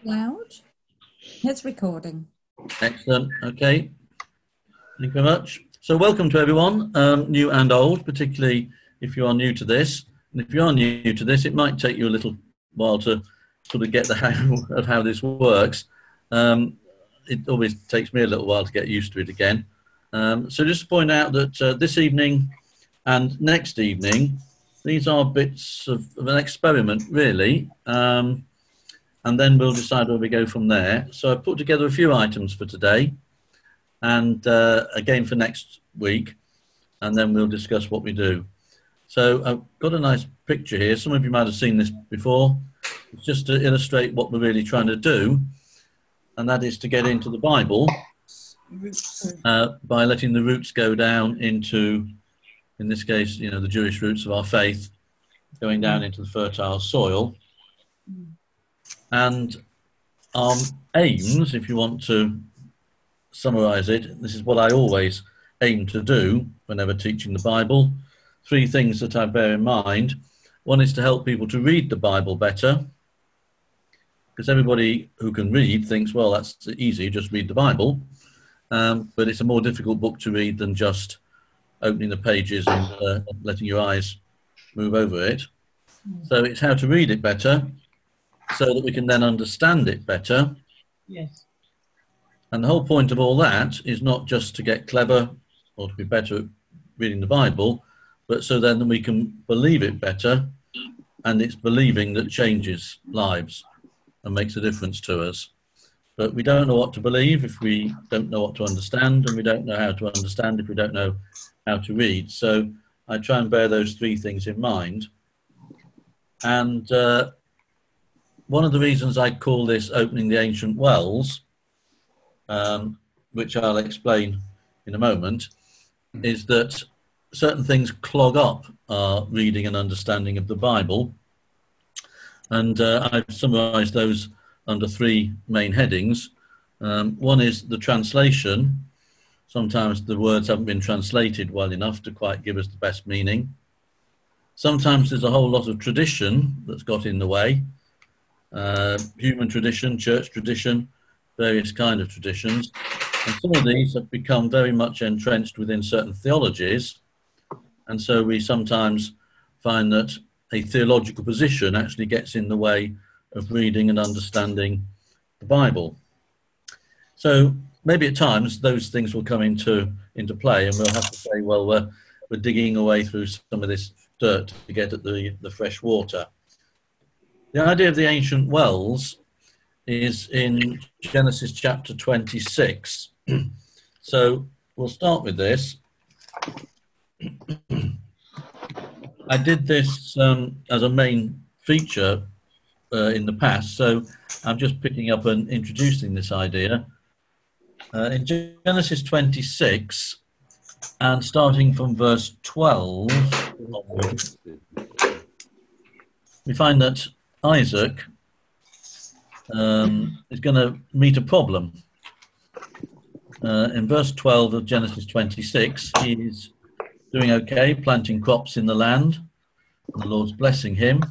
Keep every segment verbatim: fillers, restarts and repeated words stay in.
Loud. It's recording. Excellent. Okay. Thank you very much. So welcome to everyone, um, new and old, particularly if you are new to this. And if you are new to this, it might take you a little while to sort of get the hang of how this works. Um, it always takes me a little while to get used to it again. Um, so just to point out that uh, this evening and next evening, these are bits of, of an experiment, really. Um, and then we'll decide where we go from there. So I've put together a few items for today and uh, again for next week, and then we'll discuss what we do. So I've got a nice picture here. Some of you might have seen this before. It's just to illustrate what we're really trying to do, and that is to get into the Bible uh, by letting the roots go down into, in this case, you know, the Jewish roots of our faith, going down into the fertile soil. And our aims, if you want to summarize it, this is what I always aim to do whenever teaching the Bible. Three things that I bear in mind. One is to help people to read the Bible better, because everybody who can read thinks, well, that's easy, just read the Bible. Um, but it's a more difficult book to read than just opening the pages and uh, letting your eyes move over it. So it's how to read it better, so that we can then understand it better. Yes. And the whole point of all that is not just to get clever or to be better at reading the Bible, but so then we can believe it better, and it's believing that changes lives and makes a difference to us. But we don't know what to believe if we don't know what to understand, and we don't know how to understand if we don't know how to read. So I try and bear those three things in mind. And uh, one of the reasons I call this Opening the Ancient Wells, um, which I'll explain in a moment, is that certain things clog up our reading and understanding of the Bible. And uh, I've summarized those under three main headings. Um, one is the translation. Sometimes the words haven't been translated well enough to quite give us the best meaning. Sometimes there's a whole lot of tradition that's got in the way. Uh, human tradition, church tradition, various kind of traditions. And some of these have become very much entrenched within certain theologies. And so we sometimes find that a theological position actually gets in the way of reading and understanding the Bible. So maybe at times those things will come into, into play, and we'll have to say, well, we're, we're digging away through some of this dirt to get at the, the fresh water. The idea of the ancient wells is in Genesis chapter twenty-six. So we'll start with this. I did this um, as a main feature uh, in the past, so I'm just picking up and introducing this idea. Uh, in Genesis twenty-six, and starting from verse twelve onwards, we find that Isaac um, is going to meet a problem. Uh, in verse twelve of Genesis twenty-six, he's doing okay, planting crops in the land, and the Lord's blessing him.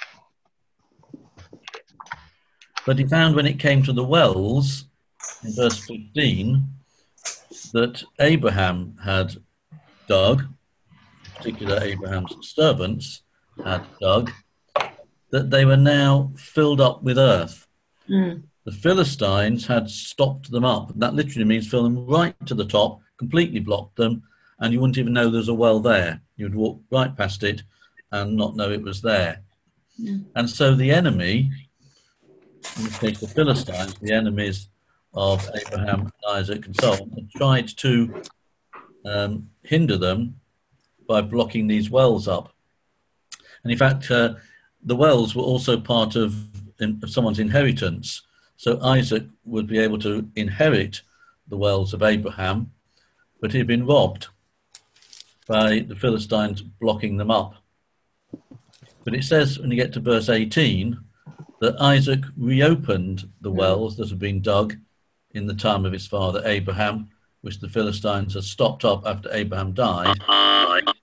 But he found when it came to the wells, in verse fifteen, that Abraham had dug, in particular Abraham's servants had dug, that they were now filled up with earth. Mm. The Philistines had stopped them up. That literally means fill them right to the top, completely blocked them, and you wouldn't even know there's a well there. You'd walk right past it and not know it was there. Mm. And so the enemy, in this case the Philistines, the enemies of Abraham and Isaac and so on, had tried to um, hinder them by blocking these wells up. And in fact, uh, the wells were also part of, in, of someone's inheritance. So Isaac would be able to inherit the wells of Abraham, but he'd been robbed by the Philistines blocking them up. But it says, when you get to verse eighteen, that Isaac reopened the wells that had been dug in the time of his father Abraham, which the Philistines had stopped up after Abraham died,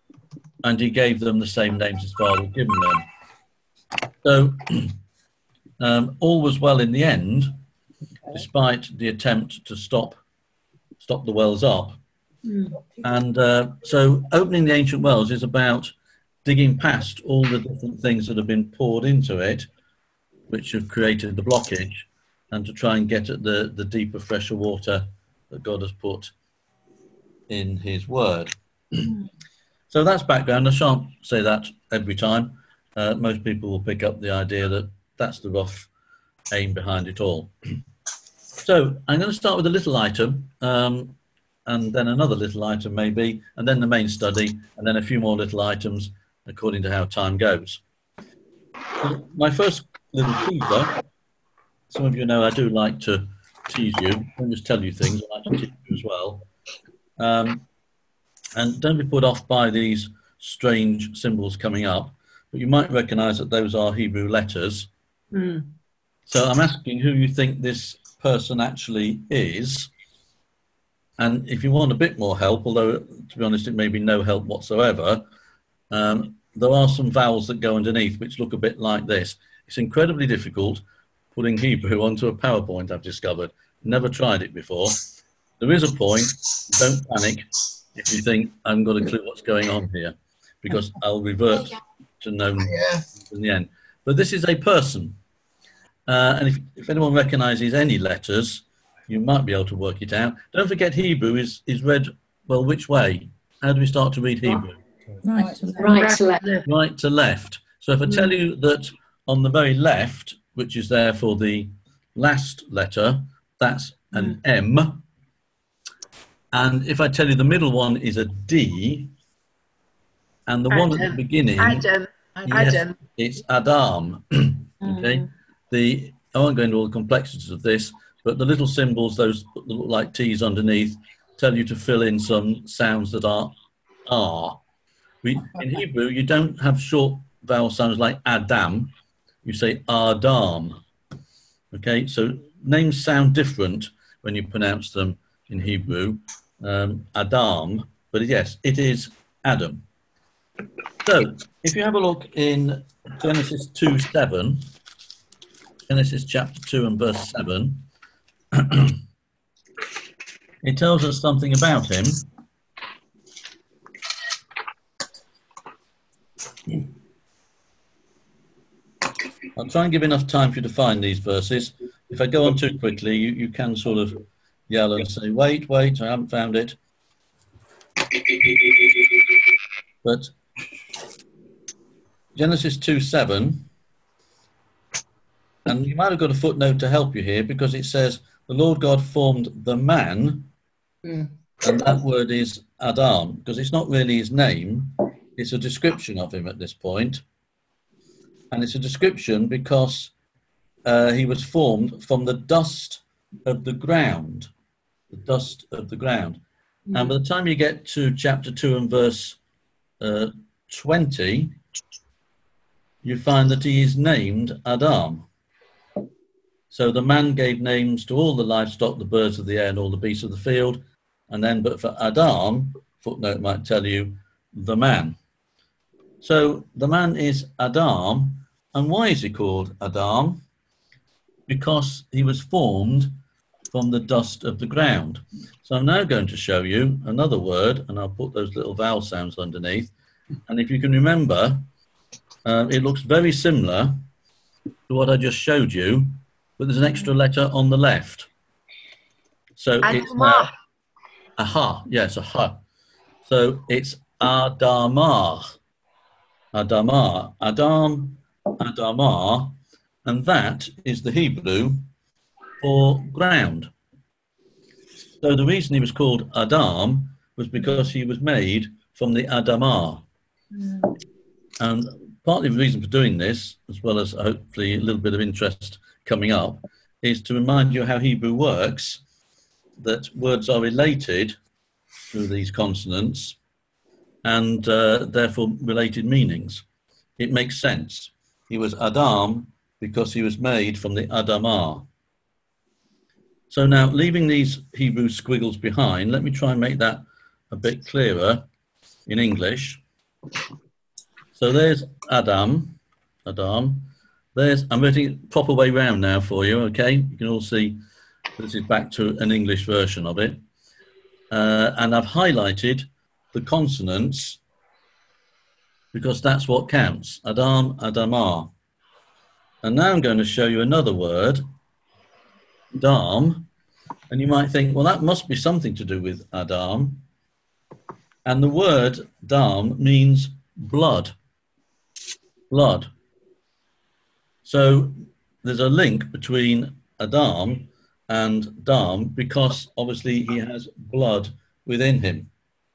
and he gave them the same names his father had given them. So um, all was well in the end, despite the attempt to stop stop the wells up. Mm. And uh, so opening the ancient wells is about digging past all the different things that have been poured into it, which have created the blockage, and to try and get at the, the deeper, fresher water that God has put in his word. So that's background. I shan't say that every time. Uh, most people will pick up the idea that that's the rough aim behind it all. So I'm going to start with a little item, um, and then another little item maybe, and then the main study, and then a few more little items according to how time goes. So my first little teaser, some of you know I do like to tease you, I don't just tell you things, I like to tease you as well. Um, and don't be put off by these strange symbols coming up, but you might recognize that those are Hebrew letters. Mm. So I'm asking who you think this person actually is. And if you want a bit more help, although to be honest, it may be no help whatsoever, um, there are some vowels that go underneath which look a bit like this. It's incredibly difficult putting Hebrew onto a PowerPoint, I've discovered. Never tried it before. There is a point, don't panic if you think I haven't got a clue what's going on here, because I'll revert to known in the end. But this is a person. Uh, and if, if anyone recognises any letters, you might be able to work it out. Don't forget Hebrew is, is read, well, which way? How do we start to read Hebrew? Right to left. Right to left. Right to left. So if I tell you that on the very left, which is there for the last letter, that's an M. And if I tell you the middle one is a D, and the one at the Adam. beginning, Adam. yes, Adam. it's Adam. Okay. The I won't go into all the complexities of this, but the little symbols, those that look like T's underneath, tell you to fill in some sounds that are R. We, in Hebrew, you don't have short vowel sounds like Adam. You say Adam. Okay, so names sound different when you pronounce them in Hebrew. Um, Adam, but yes, it is Adam. So if you have a look in Genesis two seven, Genesis chapter two and verse seven, it tells us something about him. I'll try and give enough time for you to find these verses. If I go on too quickly, you, you can sort of yell and say, wait, wait, I haven't found it. But Genesis two seven, and you might have got a footnote to help you here, because it says, the Lord God formed the man, Mm. and that word is Adam, because it's not really his name, it's a description of him at this point. And it's a description because uh, he was formed from the dust of the ground, the dust of the ground. Mm. And by the time you get to chapter two and verse uh, twenty, you find that he is named Adam. So the man gave names to all the livestock, the birds of the air and all the beasts of the field. And then, but for Adam, footnote might tell you, the man. So the man is Adam. And why is he called Adam? Because he was formed from the dust of the ground. So I'm now going to show you another word, and I'll put those little vowel sounds underneath. And if you can remember, uh, it looks very similar to what I just showed you, but there's an extra letter on the left. So it's uh, aha, yes, aha. So it's Adamah, Adamah, Adam, Adamah, and that is the Hebrew for ground. So the reason he was called Adam was because he was made from the Adamah. Mm. And partly the reason for doing this, as well as hopefully a little bit of interest coming up, is to remind you how Hebrew works, that words are related through these consonants and uh, therefore related meanings. It makes sense. He was Adam because he was made from the Adamah. So now, leaving these Hebrew squiggles behind, let me try and make that a bit clearer in English. So there's Adam, Adam. there's, I'm writing it proper way round now for you, okay? You can all see this is back to an English version of it. Uh, and I've highlighted the consonants because that's what counts. Adam, Adamar. And now I'm going to show you another word, Dam. And you might think, well, that must be something to do with Adam. And the word Dam means blood. Blood. So there's a link between Adam and Dam because obviously he has blood within him.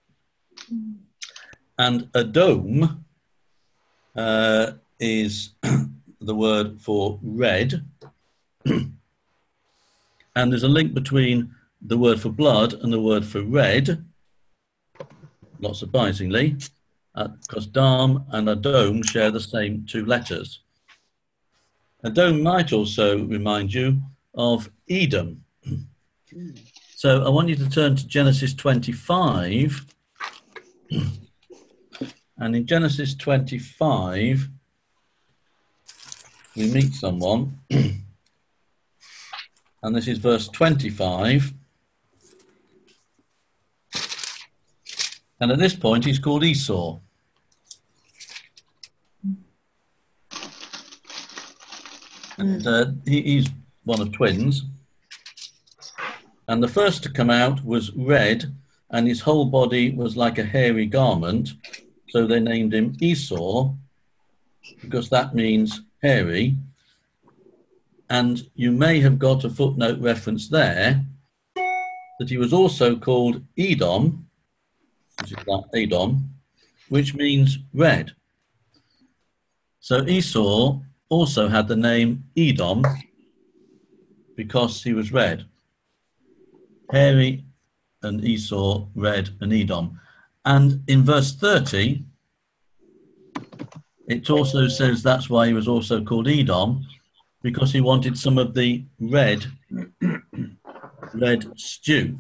And Adom uh, is the word for red. And there's a link between the word for blood and the word for red, not surprisingly, because uh, Dam and Adom share the same two letters. Adom might also remind you of Edom. So I want you to turn to Genesis twenty-five. And in Genesis twenty-five, we meet someone. And this is verse twenty-five. And at this point, he's called Esau. And uh, he, he's one of twins. And the first to come out was red, and his whole body was like a hairy garment. So they named him Esau, because that means hairy. And you may have got a footnote reference there that he was also called Edom, which is like Edom, which means red. So Esau also had the name Edom because he was red. Hairy and Esau, red and Edom. And in verse thirty, it also says that's why he was also called Edom, because he wanted some of the red, red stew.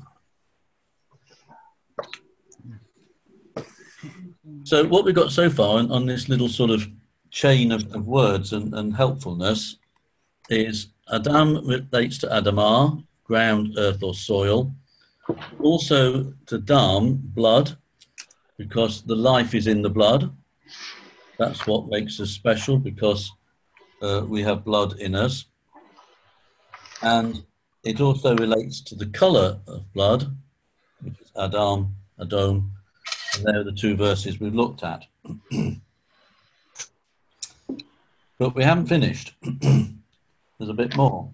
So what we've got so far on, on this little sort of chain of, of words and, and helpfulness is Adam relates to Adamah, ground, earth or soil. Also to Dam, blood, because the life is in the blood. That's what makes us special, because Uh, we have blood in us. And it also relates to the colour of blood, which is Adam, Adom, and there are the two verses we've looked at. But we haven't finished. There's a bit more.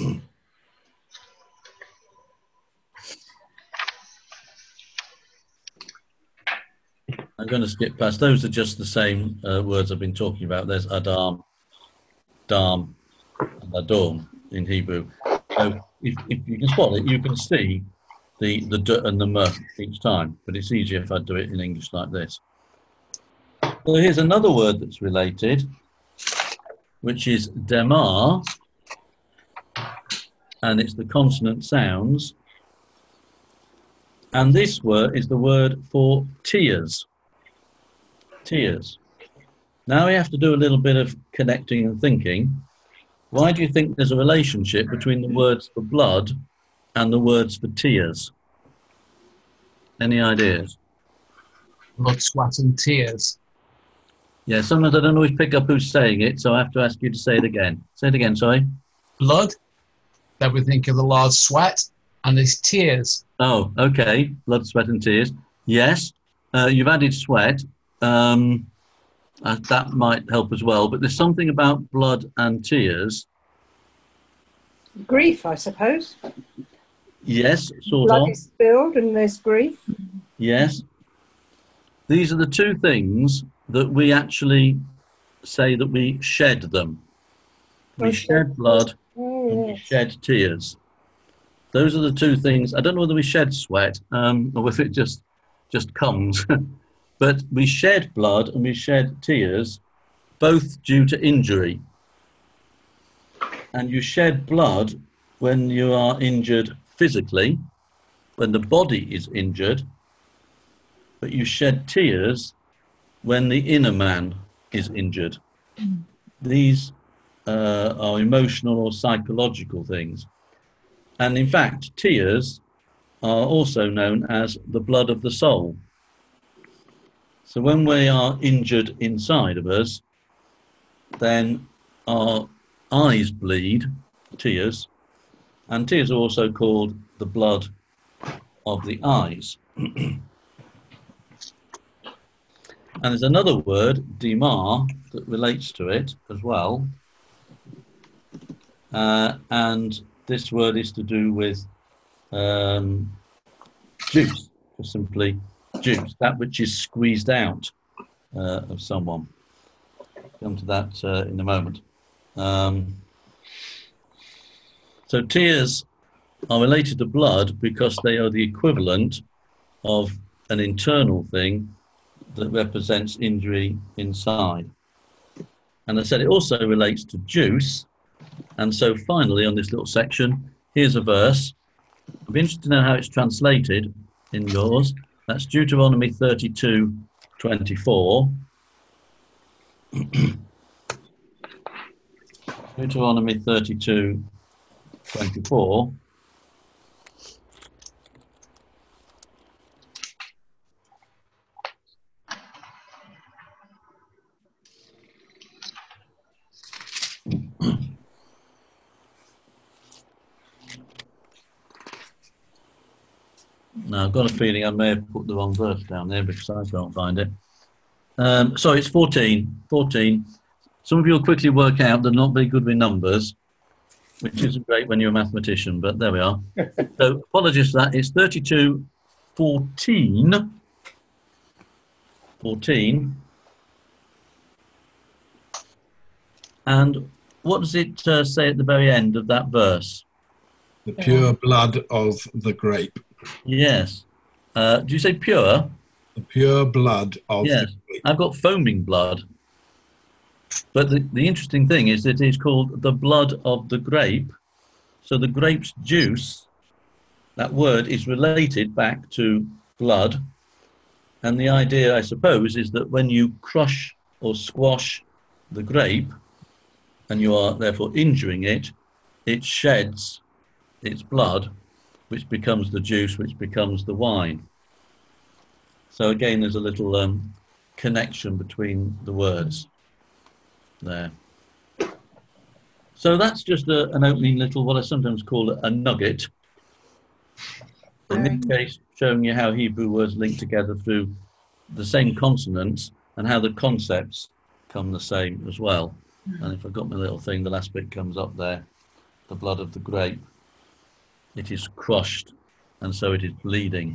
I'm going to skip past. Those are just the same uh, words I've been talking about. There's Adam, Dam, and Adom in Hebrew. So if, if you can spot it, you can see the, the D and the M each time, but it's easier if I do it in English like this. So here's another word that's related, which is Demar, and it's the consonant sounds. And this word is the word for tears. Tears. Now we have to do a little bit of connecting and thinking. Why do you think there's a relationship between the words for blood and the words for tears? Any ideas? Blood, sweat and tears. Yeah, sometimes I don't always pick up who's saying it, so I have to ask you to say it again. Say it again, sorry. Blood, then we think of the Lord's sweat, and his tears. Oh, okay. Blood, sweat and tears. Yes, uh, you've added sweat. Um, uh, that might help as well, but there's something about blood and tears. Grief, I suppose. Yes, sort Blood of. is spilled and there's grief. Yes. These are the two things that we actually say that we shed them. We Okay. shed blood Oh, and we yes. shed tears. Those are the two things. I don't know whether we shed sweat um, or if it just just comes. But we shed blood and we shed tears, both due to injury. And you shed blood when you are injured physically, when the body is injured, but you shed tears when the inner man is injured. These uh, are emotional or psychological things. And in fact, tears are also known as the blood of the soul. So when we are injured inside of us, then our eyes bleed, tears, and tears are also called the blood of the eyes. And there's another word, demar, that relates to it as well. Uh, and this word is to do with um, juice, or simply juice, that which is squeezed out uh, of someone. Come to that uh, in a moment. Um, so tears are related to blood because they are the equivalent of an internal thing that represents injury inside. And I said it also relates to juice. And so finally on this little section, here's a verse. I'd be interested to know how it's translated in yours. That's Deuteronomy thirty-two twenty-four. Deuteronomy thirty-two twenty-four. Now, I've got a feeling I may have put the wrong verse down there because I can't find it. Um, sorry, it's fourteen. fourteen. Some of you will quickly work out they're not very good with numbers, which isn't great when you're a mathematician, but there we are. So apologies for that. It's thirty-two fourteen. fourteen. And what does it uh, say at the very end of that verse? The pure blood of the grape. Yes. Uh, do you say pure? The pure blood of Yes. the grape. I've got foaming blood. But the, the interesting thing is that it is called the blood of the grape. So the grape's juice, that word is related back to blood. And the idea, I suppose, is that when you crush or squash the grape, and you are therefore injuring it, it sheds its blood, which becomes the juice, which becomes the wine. So again, there's a little um, connection between the words there. So that's just a, an opening little, what I sometimes call a nugget. In this case, showing you how Hebrew words link together through the same consonants and how the concepts come the same as well. And if I've got my little thing, the last bit comes up there, the blood of the grape. It is crushed, and so it is bleeding.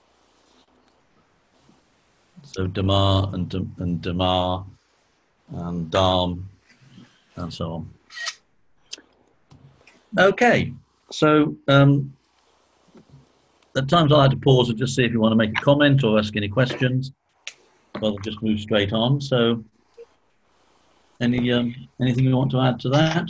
So damar and dam, and damar and dam and so on. Okay, so um, at times I like to pause and just see if you want to make a comment or ask any questions, rather than just move straight on. So any um, anything you want to add to that?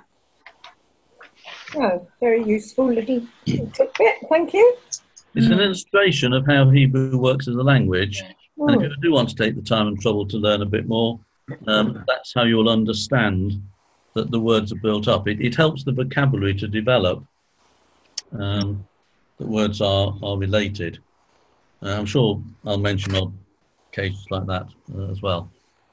Oh, very useful little tidbit. Thank you. It's an illustration of how Hebrew works as a language. Oh. And if you do want to take the time and trouble to learn a bit more, um, that's how you'll understand that the words are built up. It, it helps the vocabulary to develop, um, that words are, are related. Uh, I'm sure I'll mention odd cases like that uh, as well.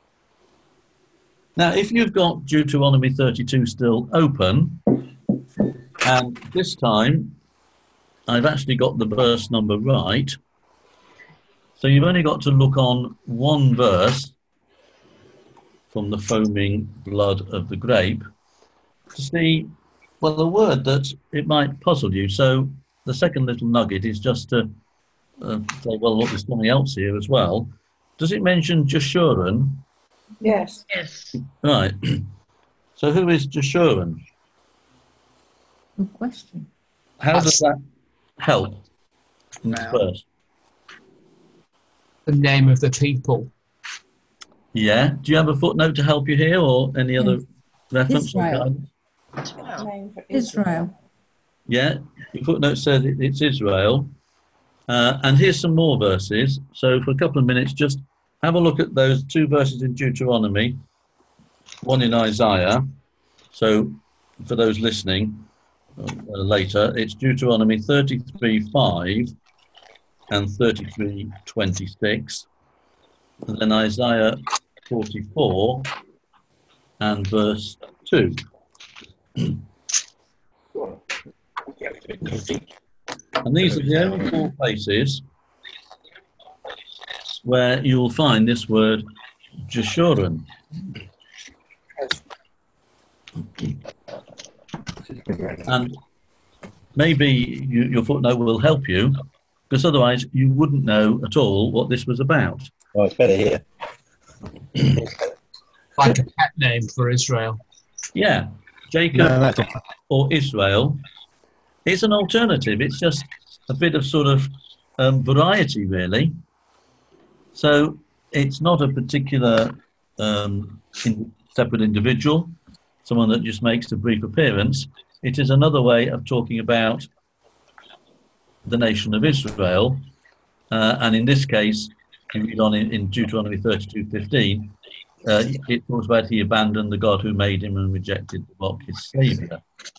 Now, if you've got Deuteronomy thirty-two still open, and this time I've actually got the verse number right, so you've only got to look on one verse from the foaming blood of the grape to see, well, the word that it might puzzle you. So the second little nugget is just to uh, say, well, look, there's something else here as well. Does it mention Jeshurun? Yes. Yes. Right. So who is Jeshurun? Good question. How does that help in this Well. verse? The name of the people. Yeah. Do you have a footnote to help you here, or any other reference? Israel. Name for Israel. Yeah. Your footnote says it, it's Israel. Uh, and here's some more verses. So for a couple of minutes, just have a look at those two verses in Deuteronomy, one in Isaiah. So for those listening uh, later, it's Deuteronomy thirty-three five and thirty-three twenty-six, and then Isaiah forty-four and verse two. And these are the only four places where you will find this word Jeshurun. And maybe you, your footnote will help you, because otherwise you wouldn't know at all what this was about. Oh, it's better here. Like a pet name for Israel. Yeah, Jacob No, that's a- or Israel. It's an alternative. It's just a bit of sort of um, variety, really. So it's not a particular um, in, separate individual, someone that just makes a brief appearance. It is another way of talking about the nation of Israel. Uh, and in this case, if you read on in, in Deuteronomy thirty-two fifteen, uh, it talks about he abandoned the God who made him and rejected the rock, his saviour.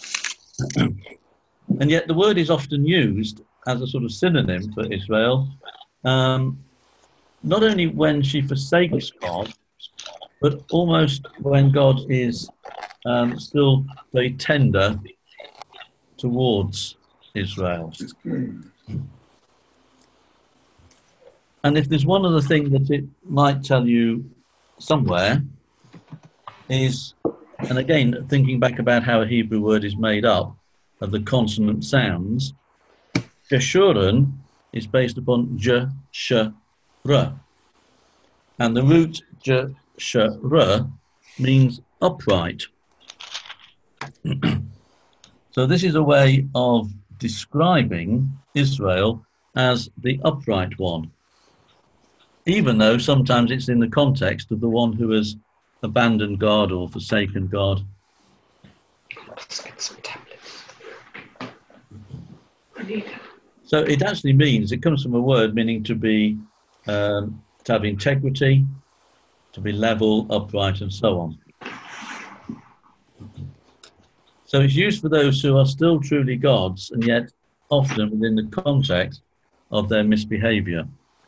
And yet the word is often used as a sort of synonym for Israel, um, not only when she forsakes God, but almost when God is um, still very tender towards Israel. And if there's one other thing that it might tell you somewhere is, and again, thinking back about how a Hebrew word is made up of the consonant sounds, Jeshurun is based upon J, Sh, R. And the root J, Sh, R means upright. So this is a way of describing Israel as the upright one, even though sometimes it's in the context of the one who has abandoned God or forsaken God. Let's get some tablets. So it actually means, it comes from a word meaning to be, um, to have integrity, to be level, upright, and so on. So it's used for those who are still truly God's, and yet often within the context of their misbehavior.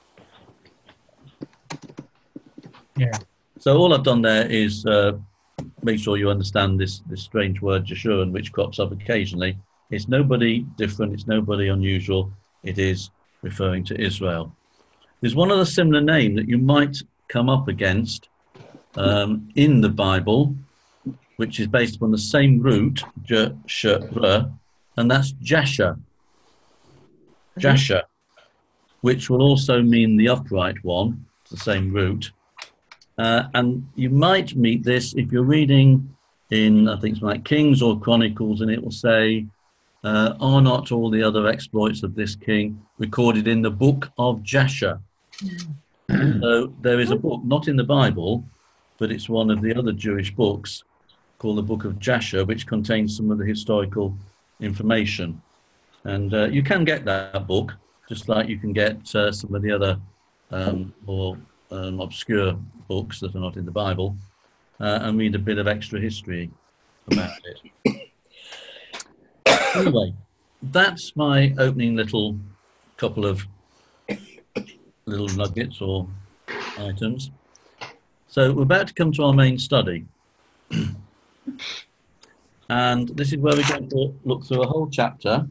Yeah. So all I've done there is uh, make sure you understand this, this strange word, Jeshurun, which crops up occasionally. It's nobody different, it's nobody unusual, it is referring to Israel. There's one other similar name that you might come up against um, in the Bible, which is based upon the same root, J, Sh, R, and that's Jasher. Jasher, which will also mean the upright one, it's the same root. Uh, and you might meet this if you're reading in, I think it's like Kings or Chronicles, and it will say, uh, are not all the other exploits of this king recorded in the book of Jasher? So there is a book, not in the Bible, but it's one of the other Jewish books called the Book of Jasher, which contains some of the historical information. And uh, you can get that book, just like you can get uh, some of the other um, more um, obscure books that are not in the Bible, uh, and read a bit of extra history about it. Anyway, that's my opening little couple of little nuggets or items. So we're about to come to our main study. And this is where we're going to look through a whole chapter.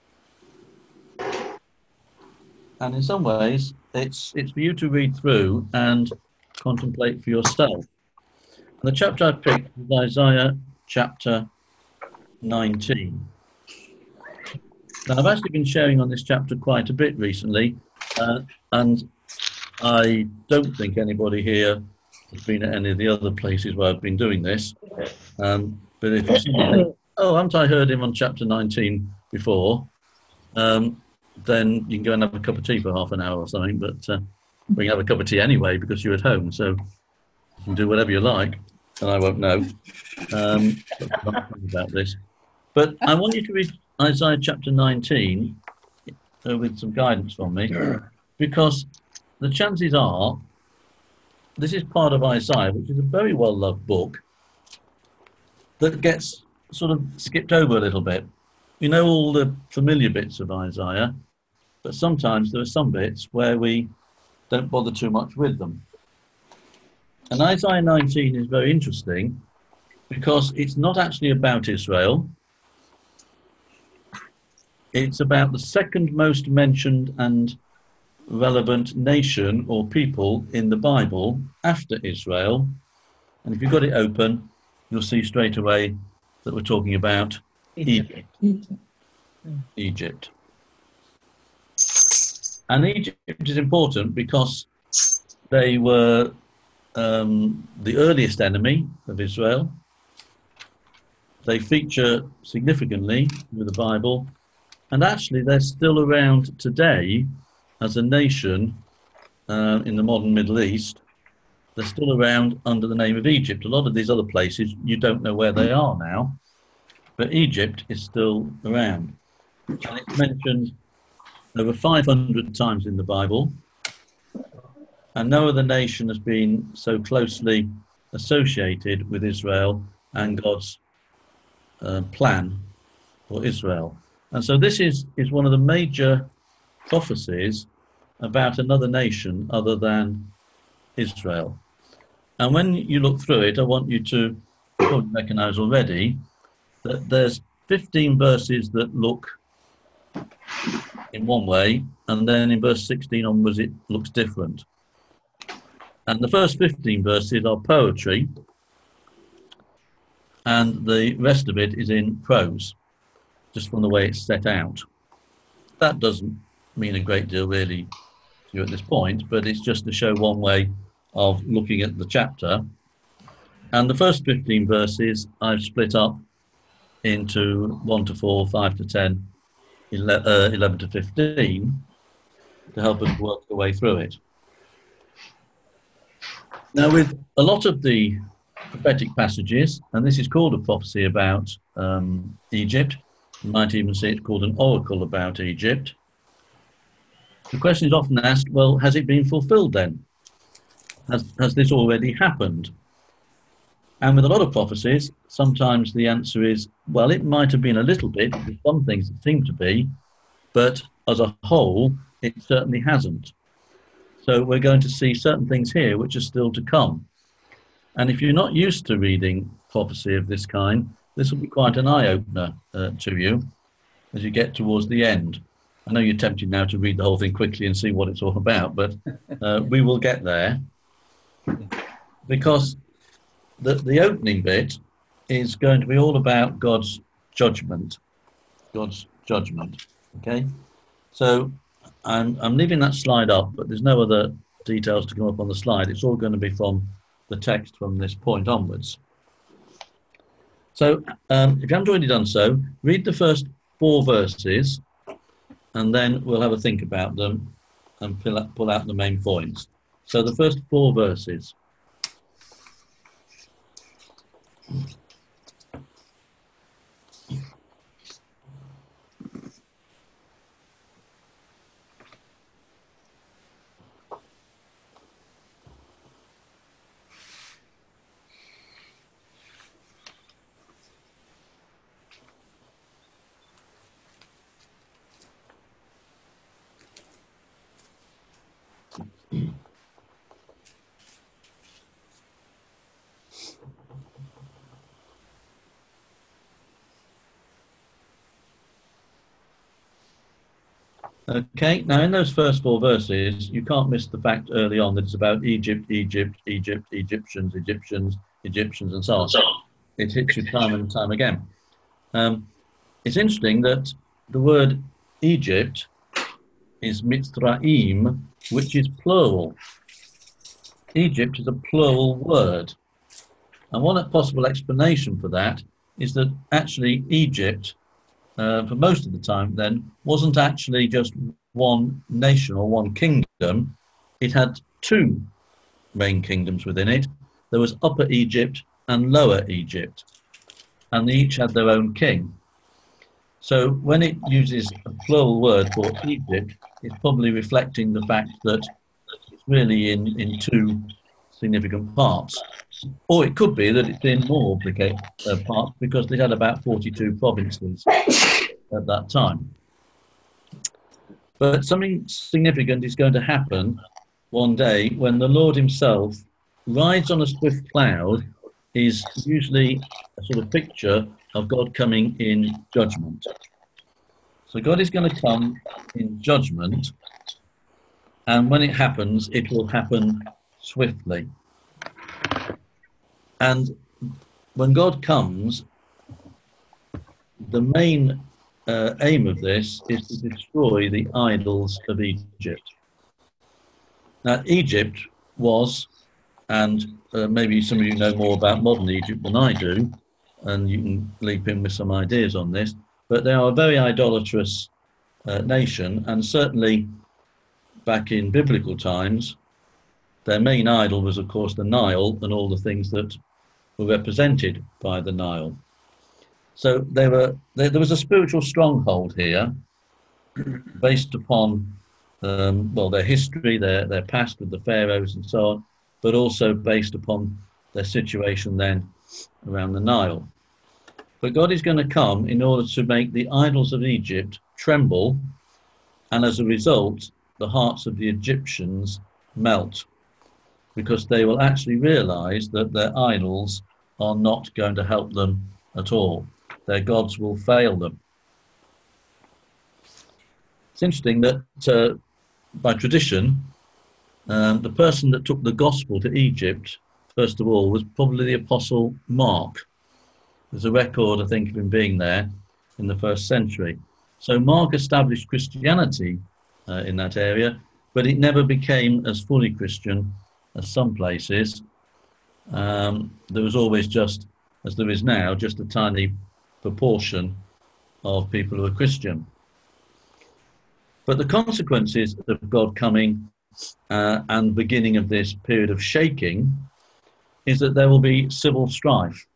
And in some ways, it's it's for you to read through and contemplate for yourself. And the chapter I picked is Isaiah chapter nineteen. Now, I've actually been sharing on this chapter quite a bit recently, uh, and I don't think anybody here has been at any of the other places where I've been doing this. Um, but if you think, oh, haven't I heard him on chapter nineteen before? Um, then you can go and have a cup of tea for half an hour or something, but uh, we can have a cup of tea anyway because you're at home, so you can do whatever you like, and I won't know um, about this. But I want you to read Isaiah chapter nineteen uh, with some guidance from me, because the chances are this is part of Isaiah, which is a very well-loved book, that gets sort of skipped over a little bit. You know all the familiar bits of Isaiah, but sometimes there are some bits where we don't bother too much with them. And Isaiah nineteen is very interesting because it's not actually about Israel. It's about the second most mentioned and relevant nation or people in the Bible after Israel. And if you've got it open, you'll see straight away that we're talking about Egypt. Egypt. Egypt. And Egypt is important because they were um, the earliest enemy of Israel. They feature significantly with the Bible, and actually they're still around today as a nation uh, in the modern Middle East. They're still around under the name of Egypt. A lot of these other places, you don't know where they are now, but Egypt is still around. And it's mentioned over five hundred times in the Bible, and no other nation has been so closely associated with Israel and God's uh, plan for Israel. And so this is, is one of the major prophecies about another nation other than Israel. And when you look through it, I want you to probably recognize already that there's fifteen verses that look in one way, and then in verse sixteen onwards it looks different. And the first fifteen verses are poetry, and the rest of it is in prose, just from the way it's set out. That doesn't mean a great deal really to you at this point, but it's just to show one way of looking at the chapter. And the first fifteen verses I've split up into one to four, five to ten, eleven to fifteen, to help us work the way through it. Now, with a lot of the prophetic passages, and this is called a prophecy about um, Egypt, you might even see it called an oracle about Egypt, the question is often asked, well, has it been fulfilled then? Has, has this already happened? And with a lot of prophecies, sometimes the answer is, well, it might have been a little bit, there's some things that seem to be, but as a whole, it certainly hasn't. So we're going to see certain things here which are still to come. And if you're not used to reading prophecy of this kind, this will be quite an eye-opener uh, to you as you get towards the end. I know you're tempted now to read the whole thing quickly and see what it's all about, but uh, we will get there, because the, the opening bit is going to be all about God's judgment. God's judgment, okay? So I'm, I'm leaving that slide up, but there's no other details to come up on the slide. It's all going to be from the text from this point onwards. So um, if you haven't already done so, read the first four verses, and then we'll have a think about them and pull out, pull out the main points. So the first four verses. Okay, now in those first four verses, you can't miss the fact early on that it's about Egypt, Egypt, Egypt, Egyptians, Egyptians, Egyptians, and so on. It hits you time and time again. Um, it's interesting that the word Egypt is Mitzrayim, which is plural. Egypt is a plural word. And one possible explanation for that is that actually Egypt, Uh, for most of the time then, wasn't actually just one nation or one kingdom. It had two main kingdoms within it. There was Upper Egypt and Lower Egypt, and they each had their own king. So when it uses a plural word for Egypt, it's probably reflecting the fact that it's really in, in two significant parts. Or it could be that it's in more complicated uh, parts because they had about forty-two provinces at that time. But something significant is going to happen one day when the Lord himself rides on a swift cloud. Is usually a sort of picture of God coming in judgment. So God is going to come in judgment, and when it happens, it will happen swiftly. And when God comes, the main uh, aim of this is to destroy the idols of Egypt. Now, Egypt was, and uh, maybe some of you know more about modern Egypt than I do, and you can leap in with some ideas on this, but they are a very idolatrous uh, nation, and certainly back in biblical times, their main idol was, of course, the Nile and all the things that were represented by the Nile. So they were, they, there was a spiritual stronghold here based upon, um, well, their history, their, their past with the pharaohs and so on, but also based upon their situation then around the Nile. But God is going to come in order to make the idols of Egypt tremble, and as a result, the hearts of the Egyptians melt, because they will actually realize that their idols are not going to help them at all. Their gods will fail them. It's interesting that uh, by tradition, um, the person that took the gospel to Egypt, first of all, was probably the Apostle Mark. There's a record, I think, of him being there in the first century. So Mark established Christianity uh, in that area, but it never became as fully Christian as some places. Um, there was always just, as there is now, just a tiny proportion of people who are Christian. But the consequences of God coming uh, and beginning of this period of shaking is that there will be civil strife.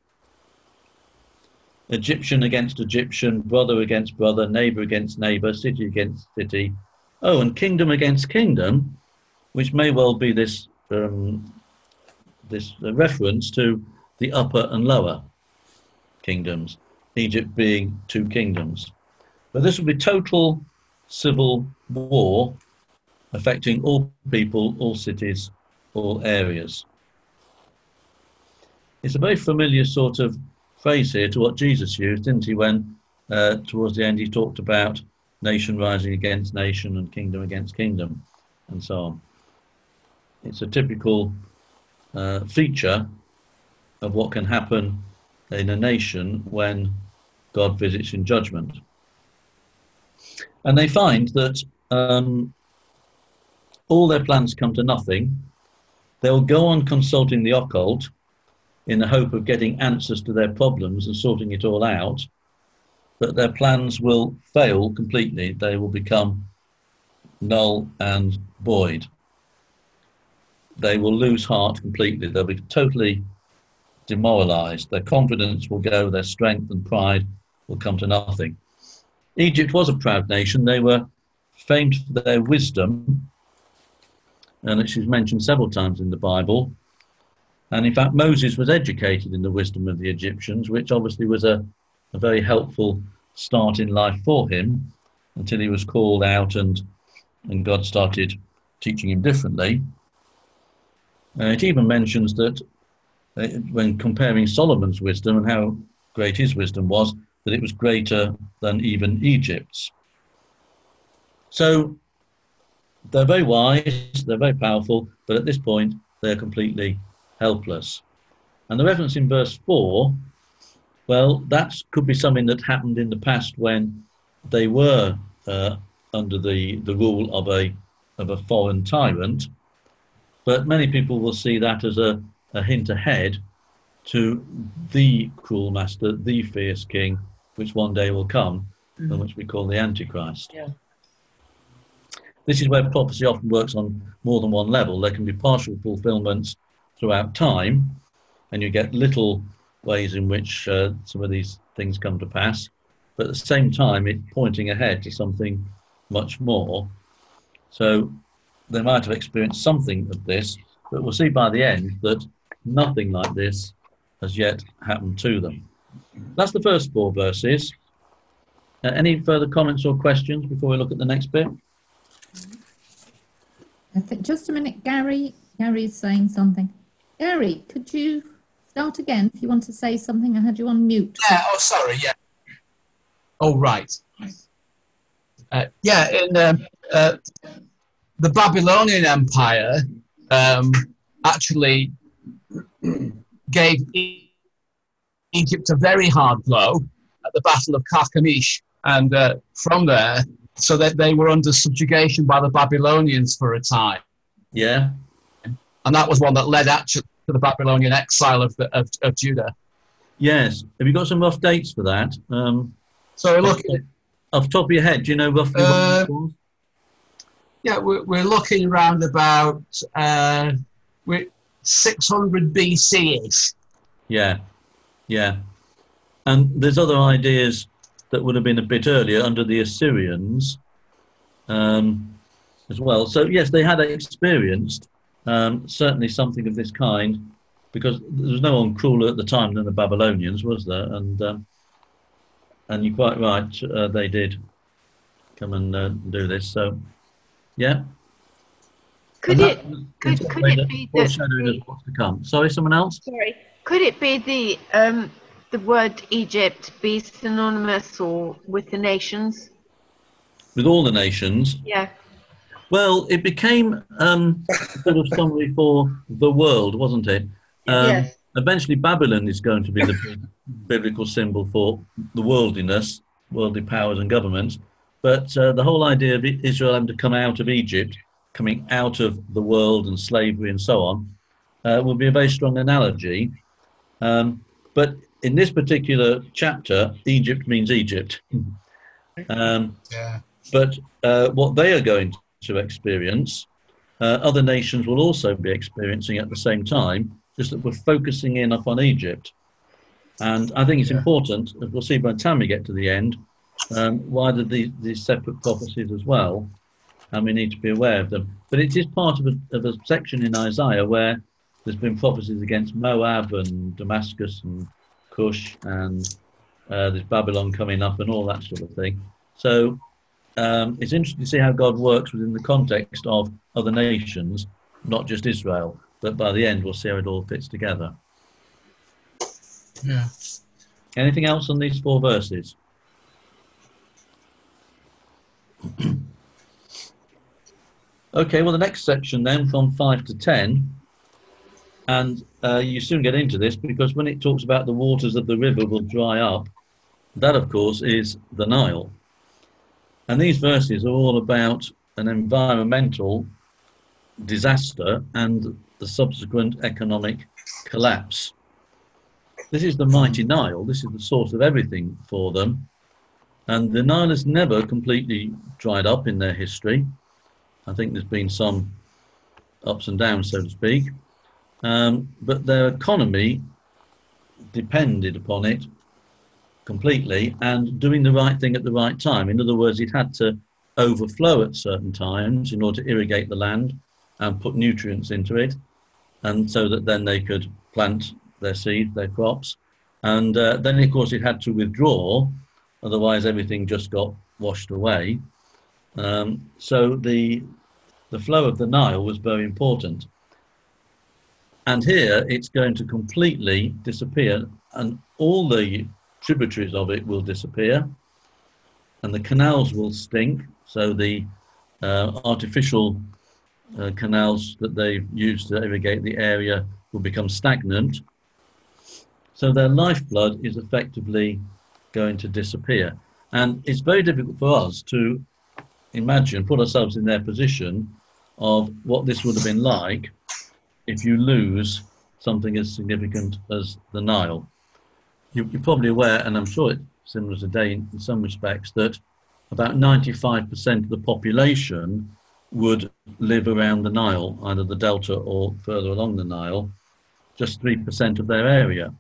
Egyptian against Egyptian, brother against brother, neighbour against neighbour, city against city. Oh, and kingdom against kingdom, which may well be this um, this uh, reference to the upper and lower kingdoms, Egypt being two kingdoms. But this will be total civil war affecting all people, all cities, all areas. It's a very familiar sort of phrase here to what Jesus used, didn't he, when uh, towards the end he talked about nation rising against nation and kingdom against kingdom and so on. It's a typical uh, feature of what can happen in a nation when God visits in judgment. And they find that um, all their plans come to nothing. They'll go on consulting the occult in the hope of getting answers to their problems and sorting it all out, but their plans will fail completely. They will become null and void. They will lose heart completely. They'll be totally demoralized. Their confidence will go, their strength and pride will come to nothing. Egypt was a proud nation. They were famed for their wisdom, and she's mentioned several times in the Bible. And in fact, Moses was educated in the wisdom of the Egyptians, which obviously was a, a very helpful start in life for him until he was called out and, and God started teaching him differently. Uh, it even mentions that uh, when comparing Solomon's wisdom and how great his wisdom was, that it was greater than even Egypt's. So they're very wise, they're very powerful, but at this point, they're completely helpless. And the reference in verse four, well, that could be something that happened in the past when they were uh, under the, the rule of a, of a foreign tyrant. But many people will see that as a, a hint ahead to the cruel master, the fierce king, which one day will come, mm-hmm. and which we call the Antichrist. Yeah. This is where prophecy often works on more than one level. There can be partial fulfillments throughout time, and you get little ways in which uh, some of these things come to pass, but at the same time it's pointing ahead to something much more. So they might have experienced something of this But we'll see by the end that nothing like this has yet happened to them. That's the first four verses. Uh, any further comments or questions before we look at the next bit? I think, just a minute, Gary. Gary is saying something. Gary, could you start again if you want to say something? I had you on mute. Yeah, oh, sorry, yeah. Oh, right. Uh, yeah, in um, uh, the Babylonian Empire um, actually gave E- Egypt a very hard blow at the Battle of Carchemish. And uh, from there, so that they were under subjugation by the Babylonians for a time. Yeah. And that was one that led actually to the Babylonian exile of, the, of, of Judah. Yes. Have you got some rough dates for that? Um, So we're looking at, off the top of your head, do you know roughly Uh, what it was? yeah, we're, we're looking around about uh, we're six hundred B C-ish. Yeah. Yeah. And there's other ideas that would have been a bit earlier under the Assyrians um, as well. So, yes, they had experienced um, certainly something of this kind, because there was no one crueler at the time than the Babylonians, was there? And um, and you're quite right, uh, they did come and uh, do this. So, yeah. Could And it that- could it's could like it the be foreshadowing that of what's to come? Sorry, someone else? sorry? Could it be the um the word Egypt be synonymous or with the nations? With all the nations. Yeah. Well, it became um, sort of summary for the world, wasn't it? Um, Yes. Eventually, Babylon is going to be the big biblical symbol for the worldliness, worldly powers and governments. But uh, the whole idea of Israel having to come out of Egypt, coming out of the world and slavery and so on, uh, would be a very strong analogy. Um, but in this particular chapter, Egypt means Egypt. um, Yeah. but uh, what they are going to experience, uh, other nations will also be experiencing at the same time, just that we're focusing in upon Egypt. And I think it's Yeah. important, as we'll see by the time we get to the end, um, why did these, these separate prophecies as well, and we need to be aware of them. But it is part of a, of a section in Isaiah where there's been prophecies against Moab and Damascus and Cush and uh, there's Babylon coming up and all that sort of thing. So um, it's interesting to see how God works within the context of other nations, not just Israel. But by the end, we'll see how it all fits together. Yeah. Anything else on these four verses? Okay, well, the next section then, from five to ten, and uh, you soon get into this because when it talks about the waters of the river will dry up, that, of course, is the Nile. And these verses are all about an environmental disaster and the subsequent economic collapse. This is the mighty Nile. This is the source of everything for them. And the Nile has never completely dried up in their history. I think there's been some ups and downs, so to speak. Um, but their economy depended upon it completely and doing the right thing at the right time. In other words, it had to overflow at certain times in order to irrigate the land and put nutrients into it, and so that then they could plant their seed, their crops. And uh, then, of course, it had to withdraw, otherwise everything just got washed away. Um, so the, the flow of the Nile was very important. And here it's going to completely disappear, and all the tributaries of it will disappear, and the canals will stink. So the uh, artificial uh, canals that they've used to irrigate the area will become stagnant. So their lifeblood is effectively going to disappear. And it's very difficult for us to imagine, put ourselves in their position of what this would have been like if you lose something as significant as the Nile. You, you're probably aware, and I'm sure it's similar today in, in some respects, that about ninety-five percent of the population would live around the Nile, either the delta or further along the Nile, just three percent of their area.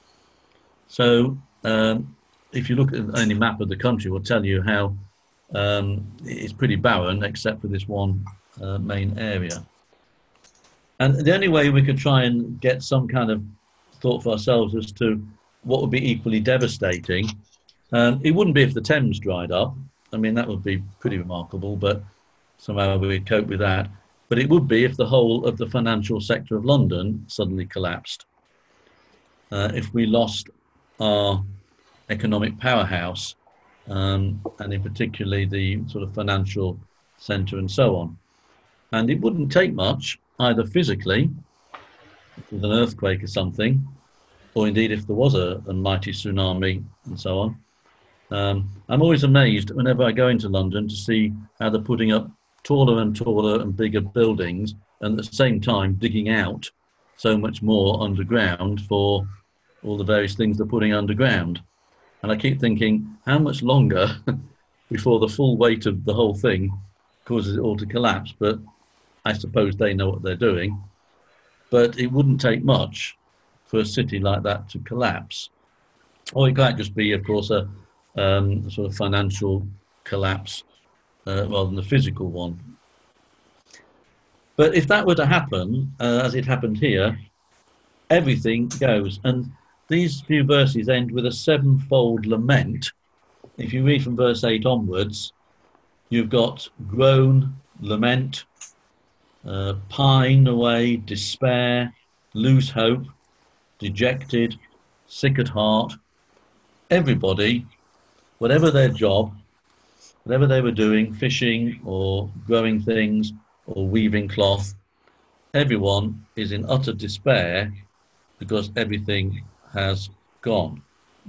So um, if you look at any map of the country, it will tell you how um, it's pretty barren except for this one uh, main area. And the only way we could try and get some kind of thought for ourselves as to what would be equally devastating, um, it wouldn't be if the Thames dried up. I mean, that would be pretty remarkable, but somehow we'd cope with that. But it would be if the whole of the financial sector of London suddenly collapsed. Uh, if we lost our economic powerhouse, um, and in particularly the sort of financial centre and so on. And it wouldn't take much, either physically, with an earthquake or something, or indeed if there was a, a mighty tsunami and so on. Um, I'm always amazed whenever I go into London to see how they're putting up taller and taller and bigger buildings, and at the same time digging out so much more underground for all the various things they're putting underground. And I keep thinking, how much longer before the full weight of the whole thing causes it all to collapse? But I suppose they know what they're doing. But it wouldn't take much for a city like that to collapse. Or it might just be, of course, a, um, a sort of financial collapse uh, rather than a physical one. But if that were to happen, uh, as it happened here, everything goes. And these few verses end with a sevenfold lament. If you read from verse eight onwards, you've got groan, lament, uh, pine away, despair, lose hope, dejected, sick at heart. Everybody, whatever their job, whatever they were doing, fishing or growing things or weaving cloth, everyone is in utter despair because everything has gone.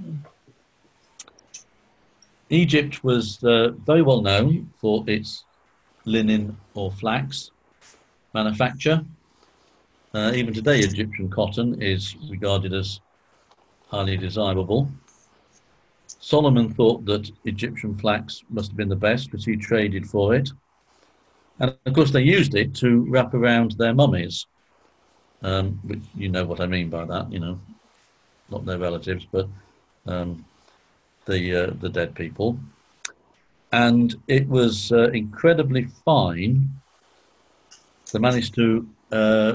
Egypt was uh, very well known for its linen or flax manufacture. Uh, even today, Egyptian cotton is regarded as highly desirable. Solomon thought that Egyptian flax must have been the best because he traded for it. And of course, they used it to wrap around their mummies. Um, which, you know what I mean by that, you know, not their relatives, but um, the uh, the dead people. And it was uh, incredibly fine. They managed to uh,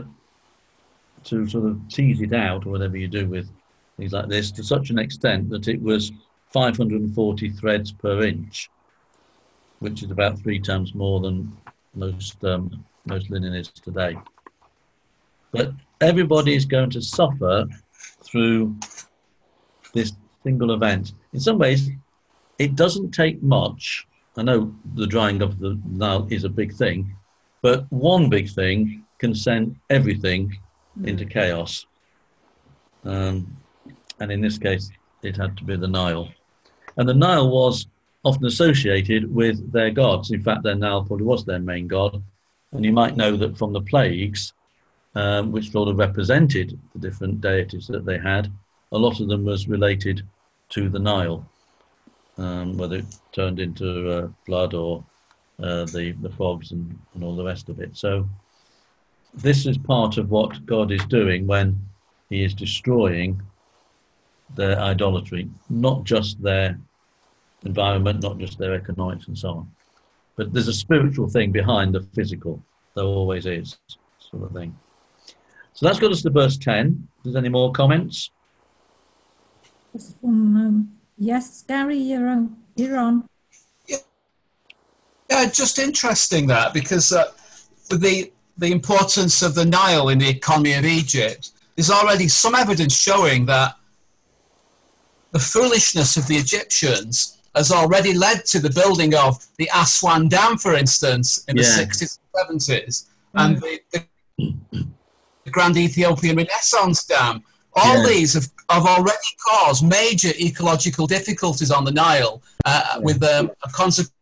to sort of tease it out, or whatever you do with things like this, to such an extent that it was five hundred forty threads per inch, which is about three times more than most um, most linen is today. But everybody is going to suffer through this single event. In some ways, it doesn't take much. I know the drying up of the Nile is a big thing, but one big thing can send everything into chaos. Um, and in this case, it had to be the Nile. And the Nile was often associated with their gods. In fact, their Nile probably was their main god. And you might know that from the plagues, um, which sort of represented the different deities that they had, a lot of them was related to the Nile, um, whether it turned into uh, flood or uh, the, the frogs and, and all the rest of it. So this is part of what God is doing when he is destroying their idolatry, not just their environment, not just their economics and so on. But there's a spiritual thing behind the physical. There always is, sort of thing. So that's got us to verse ten. Is there any more comments? Just one, um, yes, Gary, you're on. You're on. Yeah, yeah, just interesting that, because uh, the the importance of the Nile in the economy of Egypt, there's already some evidence showing that the foolishness of the Egyptians has already led to the building of the Aswan Dam, for instance, in yeah. the sixties and seventies, mm. and the, the, the Grand Ethiopian Renaissance Dam. All yeah. these have, have already caused major ecological difficulties on the Nile, uh, yeah. with um, a consequent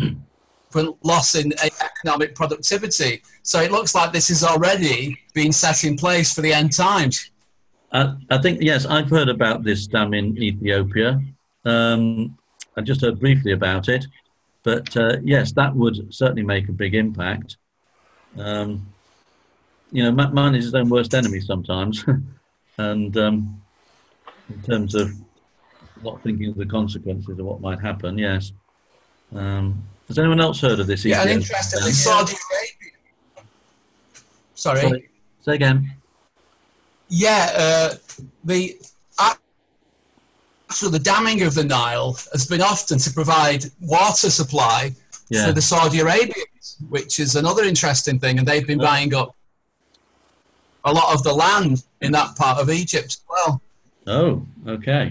loss in economic productivity. So it looks like this is already being set in place for the end times. I, I think, yes, I've heard about this dam in Ethiopia. Um, I just heard briefly about it. But uh, yes, that would certainly make a big impact. Um, you know, man is his own worst enemy sometimes. And um, in terms of not thinking of the consequences of what might happen, yes. Um, has anyone else heard of this? Yeah, and interestingly, Saudi Arabia. Sorry. Sorry. Say again. Yeah, uh, the actually the damming of the Nile has been often to provide water supply Yeah. for the Saudi Arabians, which is another interesting thing, and they've been Oh. buying up a lot of the land in that part of Egypt as well. Oh, okay.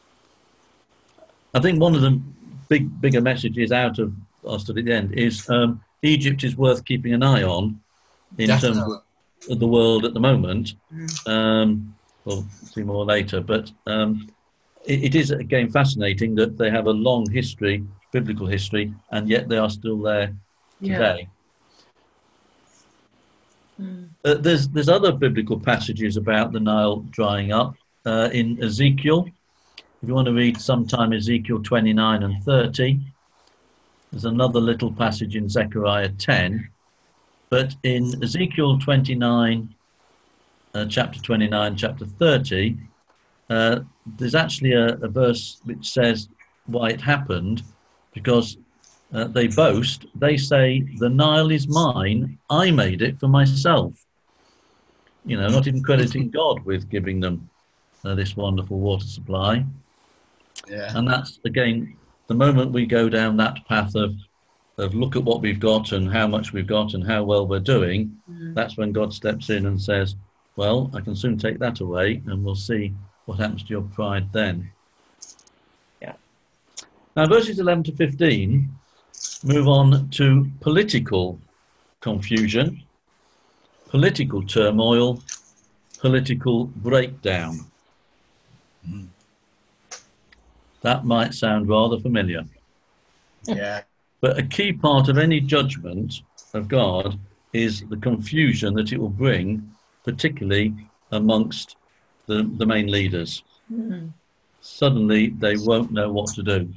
I think one of the big, bigger messages out of our study at the end is um, Egypt is worth keeping an eye on in Definitely. terms of the world at the moment. Um, we'll see more later, but um, it, it is again fascinating that they have a long history, biblical history, and yet they are still there today. Uh, there's there's other biblical passages about the Nile drying up uh, in Ezekiel. If you want to read sometime Ezekiel twenty-nine and thirty, there's another little passage in Zechariah ten. But in Ezekiel twenty-nine, uh, chapter twenty-nine, chapter thirty, uh, there's actually a, a verse which says why it happened, because uh, they boast, they say, the Nile is mine, I made it for myself. You know, not even crediting God with giving them uh, this wonderful water supply. Yeah. And that's, again, the moment we go down that path of, of look at what we've got and how much we've got and how well we're doing, that's when God steps in and says, well, I can soon take that away and we'll see what happens to your pride then. Yeah. Now, verses eleven to fifteen move on to political confusion, political turmoil, political breakdown. Mm. That might sound rather familiar. Yeah. But a key part of any judgment of God is the confusion that it will bring, particularly amongst the, the main leaders. Mm. Suddenly, they won't know what to do.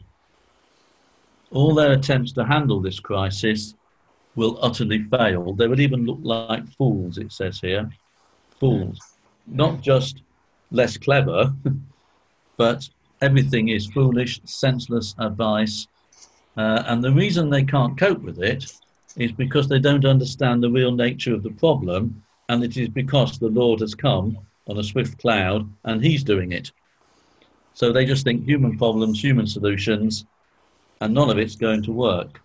All their attempts to handle this crisis will utterly fail. They will even look like fools, it says here. Fools. Not just less clever, but everything is foolish, senseless advice. Uh, and the reason they can't cope with it is because they don't understand the real nature of the problem, and it is because the Lord has come on a swift cloud and he's doing it. So they just think human problems, human solutions, and none of it's going to work.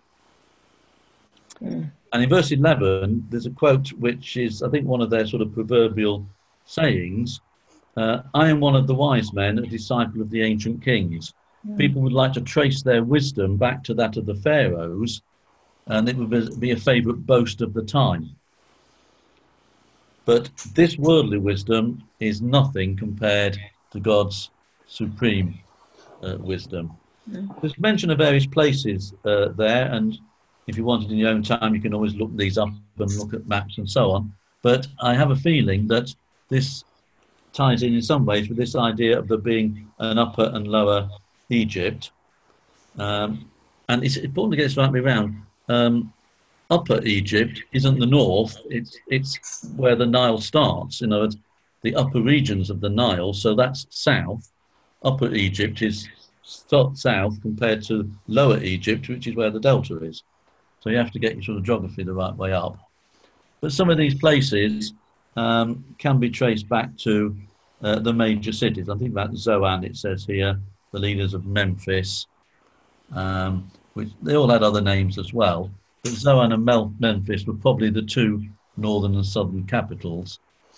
Mm. And in verse eleven, there's a quote which is, I think, one of their sort of proverbial sayings. Uh, I am one of the wise men, a disciple of the ancient kings. Mm. People would like to trace their wisdom back to that of the pharaohs, and it would be a favourite boast of the time. But this worldly wisdom is nothing compared to God's supreme uh, wisdom. Mm. There's mention of various places uh, there, and if you want it in your own time, you can always look these up and look at maps and so on. But I have a feeling that this ties in in some ways with this idea of there being an upper and lower Egypt. Um, and it's important to get this right way around. Um, upper Egypt isn't the north, it's it's where the Nile starts, you know, the upper regions of the Nile, so that's south. Upper Egypt is south compared to lower Egypt, which is where the delta is. So you have to get your sort of geography the right way up. But some of these places um, can be traced back to uh, the major cities. I think about Zoan, it says here, the leaders of Memphis, um, which they all had other names as well. But Zoan and Mel- Memphis were probably the two northern and southern capitals.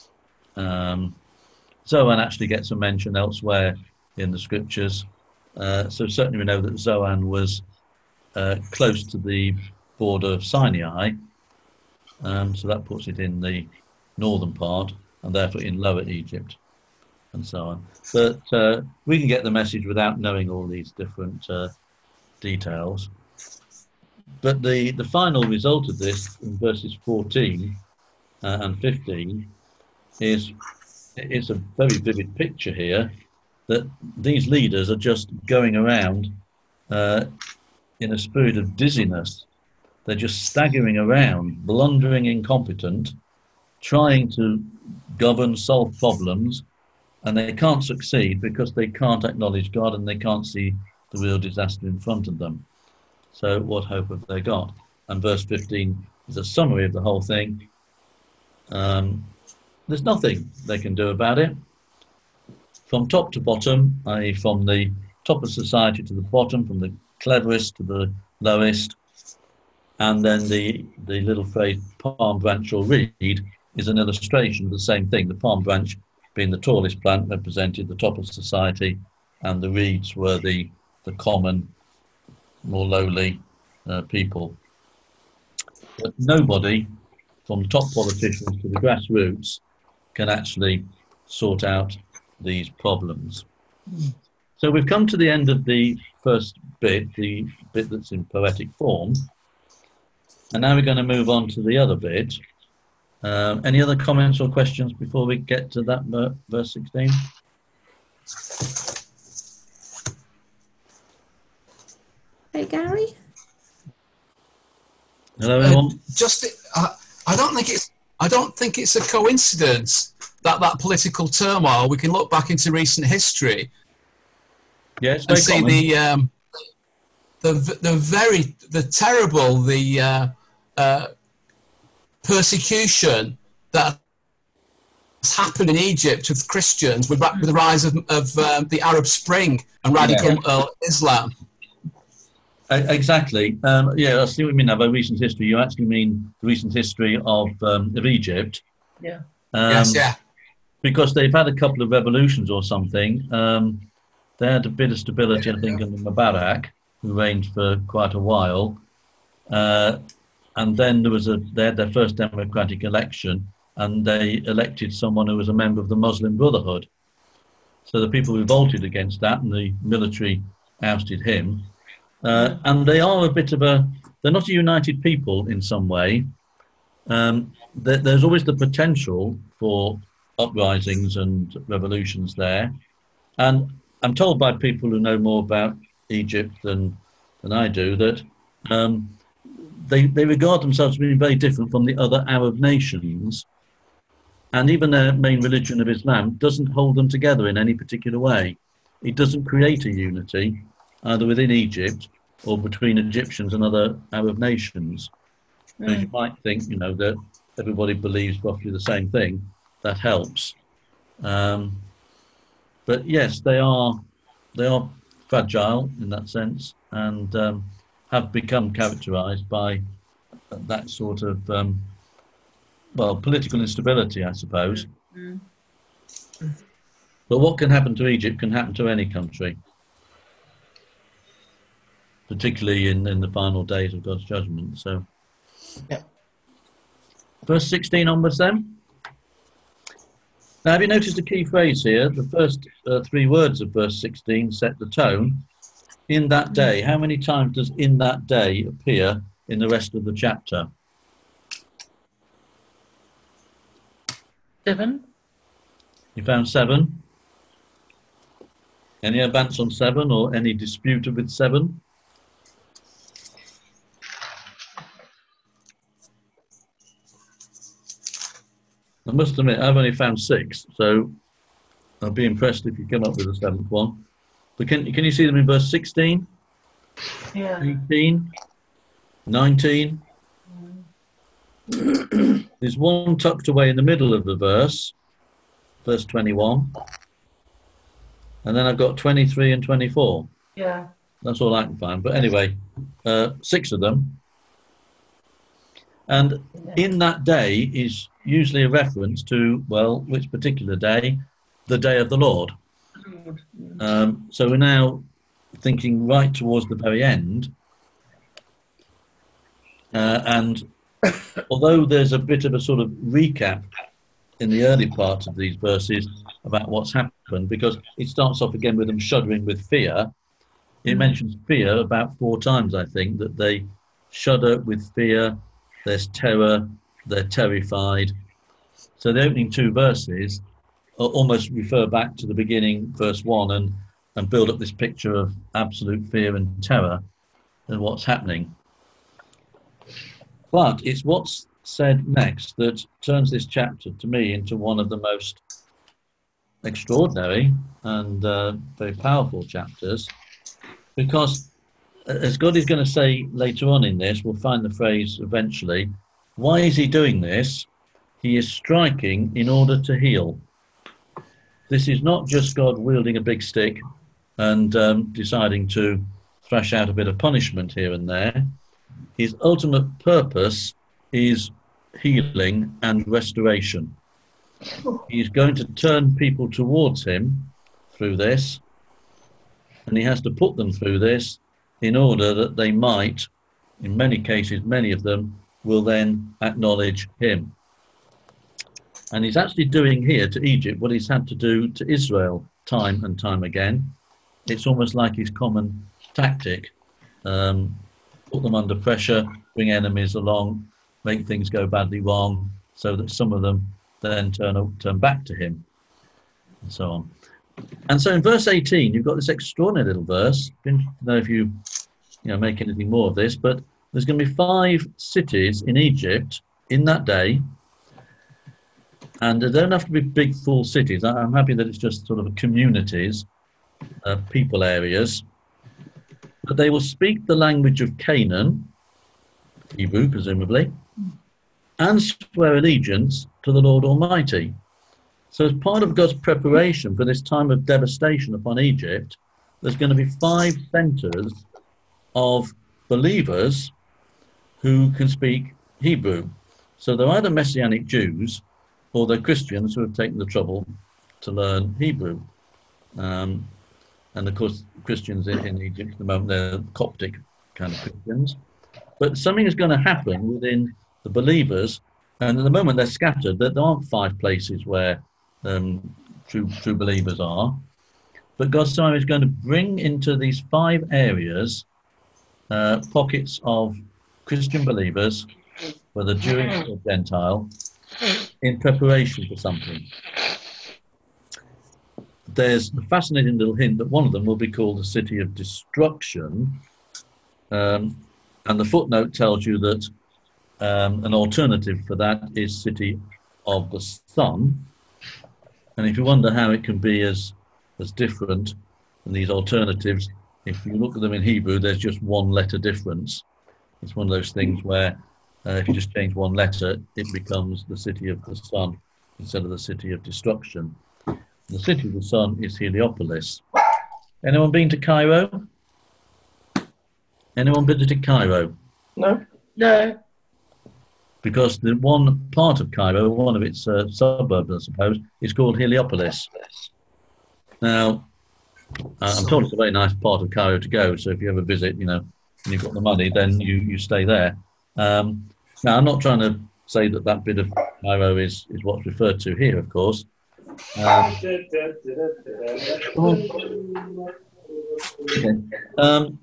Um, Zoan actually gets a mention elsewhere in the scriptures. Uh, so certainly we know that Zoan was uh, close to the border of Sinai. Um, so that puts it in the northern part and therefore in Lower Egypt and so on. But uh, we can get the message without knowing all these different uh, details. But the, the final result of this in verses fourteen uh, and fifteen is it's a very vivid picture here that these leaders are just going around uh, in a spirit of dizziness. They're just staggering around, blundering incompetent, trying to govern, solve problems, and they can't succeed because they can't acknowledge God and they can't see the real disaster in front of them. So what hope have they got? And verse fifteen is a summary of the whole thing. Um, there's nothing they can do about it. From top to bottom, that is from the top of society to the bottom, from the cleverest to the lowest, and then the, the little phrase palm branch or reed is an illustration of the same thing. The palm branch being the tallest plant represented the top of society, and the reeds were the, the common, more lowly uh, people. But nobody, from top politicians to the grassroots, can actually sort out these problems. So we've come to the end of the first bit, the bit that's in poetic form, and now we're going to move on to the other bit. Um, any other comments or questions before we get to that ver verse sixteen? Hey, Gary? Hello, everyone. Uh, just, uh, I don't think it's. I don't think it's a coincidence that that political turmoil. We can look back into recent history Yeah, it's and very see common. the um, the the very the terrible the uh, uh, persecution that has happened in Egypt with Christians with, with the rise of, of um, the Arab Spring and radical Yeah. uh, Islam. Uh, Exactly. Um, yeah, I see what you mean now by recent history. You actually mean the recent history of um, of Egypt. Yeah. Um, yes, yeah. Because they've had a couple of revolutions or something. Um, they had a bit of stability, I think, under Mubarak, who reigned for quite a while. Uh, and then there was a they had their first democratic election, and they elected someone who was a member of the Muslim Brotherhood. So the people revolted against that, and the military ousted him. Uh, and they are a bit of a, they're not a united people in some way. Um, there, there's always the potential for uprisings and revolutions there. And I'm told by people who know more about Egypt than, than I do that um, they, they regard themselves as being very different from the other Arab nations. And even their main religion of Islam doesn't hold them together in any particular way. It doesn't create a unity, either within Egypt or between Egyptians and other Arab nations. Mm. And you might think, you know, that everybody believes roughly the same thing. That helps. Um, but yes, they are they are fragile in that sense, and um, have become characterised by that sort of um, well, political instability, I suppose. Mm. But what can happen to Egypt can happen to any country, particularly in, in the final days of God's judgment. So, yeah. Verse sixteen onwards then. Now, have you noticed a key phrase here? The first uh, three words of verse sixteen set the tone. In that day. How many times does in that day appear in the rest of the chapter? Seven. You found seven? Any advance on seven or any dispute with seven? I must admit, I've only found six, so I'll be impressed if you come up with a seventh one. But can, can you see them in verse sixteen? Yeah. eighteen? nineteen? Mm. There's one tucked away in the middle of the verse, verse twenty-one. And then I've got twenty-three and twenty-four. Yeah. That's all I can find. But anyway, uh, six of them. And in that day is usually a reference to, well, which particular day? The day of the Lord. Um, so we're now thinking right towards the very end. Uh, and although there's a bit of a sort of recap in the early part of these verses about what's happened, because it starts off again with them shuddering with fear. It mm. mentions fear about four times, I think, that they shudder with fear. There's terror, they're terrified. So the opening two verses almost refer back to the beginning, verse one, and, and build up this picture of absolute fear and terror and what's happening. But it's what's said next that turns this chapter, to me, into one of the most extraordinary and uh, very powerful chapters, because as God is going to say later on in this, we'll find the phrase eventually, why is he doing this? he is striking in order to heal. This is not just God wielding a big stick and um, deciding to thrash out a bit of punishment here and there. His ultimate purpose is healing and restoration. He's going to turn people towards him through this, and he has to put them through this in order that they might, in many cases, many of them, will then acknowledge him. And he's actually doing here to Egypt what he's had to do to Israel time and time again. It's almost like his common tactic. Um, put them under pressure, bring enemies along, make things go badly wrong, so that some of them then turn, turn back to him, and so on. And so in verse eighteen, you've got this extraordinary little verse. I don't know if you, you know, make anything more of this, but there's going to be five cities in Egypt in that day. And they don't have to be big, full cities. I'm happy that it's just sort of communities, uh, people areas. But they will speak the language of Canaan, Hebrew presumably, and swear allegiance to the Lord Almighty. So as part of God's preparation for this time of devastation upon Egypt, there's going to be five centres of believers who can speak Hebrew. So they're either Messianic Jews or they're Christians who have taken the trouble to learn Hebrew. Um, and of course, Christians in, in Egypt at the moment, they're Coptic kind of Christians. But something is going to happen within the believers, and at the moment they're scattered. There aren't five places where um, true, true believers are. But God's time is going to bring into these five areas uh, pockets of Christian believers, whether Jewish or Gentile, in preparation for something. There's a fascinating little hint that one of them will be called the City of Destruction, um, and the footnote tells you that um, an alternative for that is City of the Sun. And if you wonder how it can be as as different than these alternatives, if you look at them in Hebrew, there's just one letter difference. It's one of those things where uh, if you just change one letter, it becomes the City of the Sun instead of the City of Destruction. The City of the Sun is Heliopolis. Anyone been to Cairo? Anyone visited Cairo? No. No. Because the one part of Cairo, one of its uh, suburbs, I suppose, is called Heliopolis. Now, uh, I'm told it's a very nice part of Cairo to go, so if you ever visit, you know, and you've got the money, then you, you stay there. Um, now, I'm not trying to say that that bit of Cairo is, is what's referred to here, of course. Um, okay. um,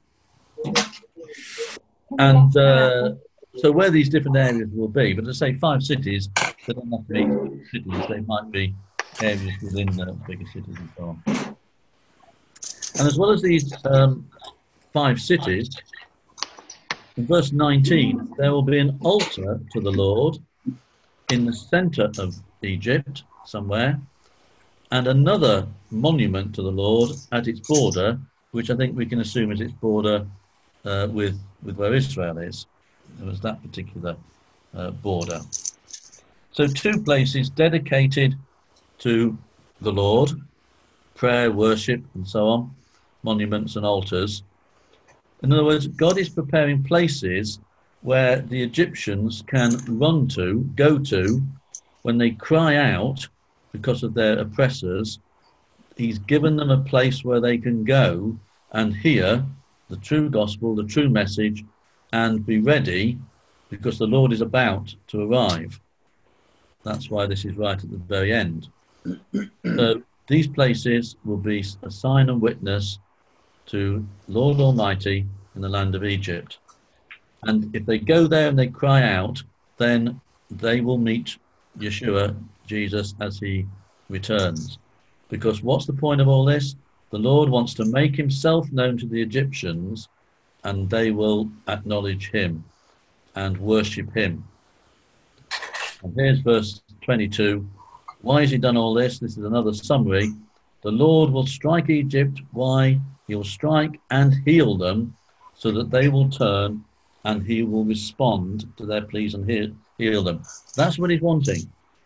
and uh, so where these different areas will be, but let's say five cities, they don't have to be cities, they might be areas within the bigger cities and so on. And as well as these um, five cities, in verse nineteen, there will be an altar to the Lord in the centre of Egypt, somewhere, and another monument to the Lord at its border, which I think we can assume is its border uh, with, with where Israel is. It was that particular uh, border. So two places dedicated to the Lord, prayer, worship, and so on, monuments and altars. In other words, God is preparing places where the Egyptians can run to, go to, when they cry out because of their oppressors. He's given them a place where they can go and hear the true gospel, the true message, and be ready because the Lord is about to arrive. That's why this is right at the very end. So these places will be a sign and witness to Lord Almighty in the land of Egypt. And if they go there and they cry out, then they will meet Yeshua, Jesus, as he returns. Because what's the point of all this? The Lord wants to make himself known to the Egyptians, and they will acknowledge him and worship him. And here's verse twenty-two. Why has he done all this? This is another summary. The Lord will strike Egypt. Why? He will strike and heal them so that they will turn and he will respond to their pleas and heal, heal them. That's what he's wanting.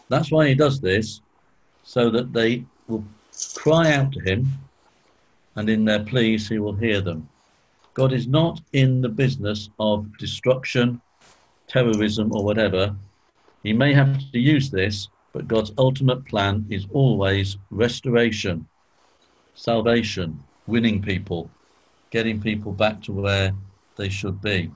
That's why he does this, so that they will cry out to him, and in their pleas he will hear them. God is not in the business of destruction, terrorism, or whatever. He may have to use this, but God's ultimate plan is always restoration, salvation, winning people, getting people back to where they should be.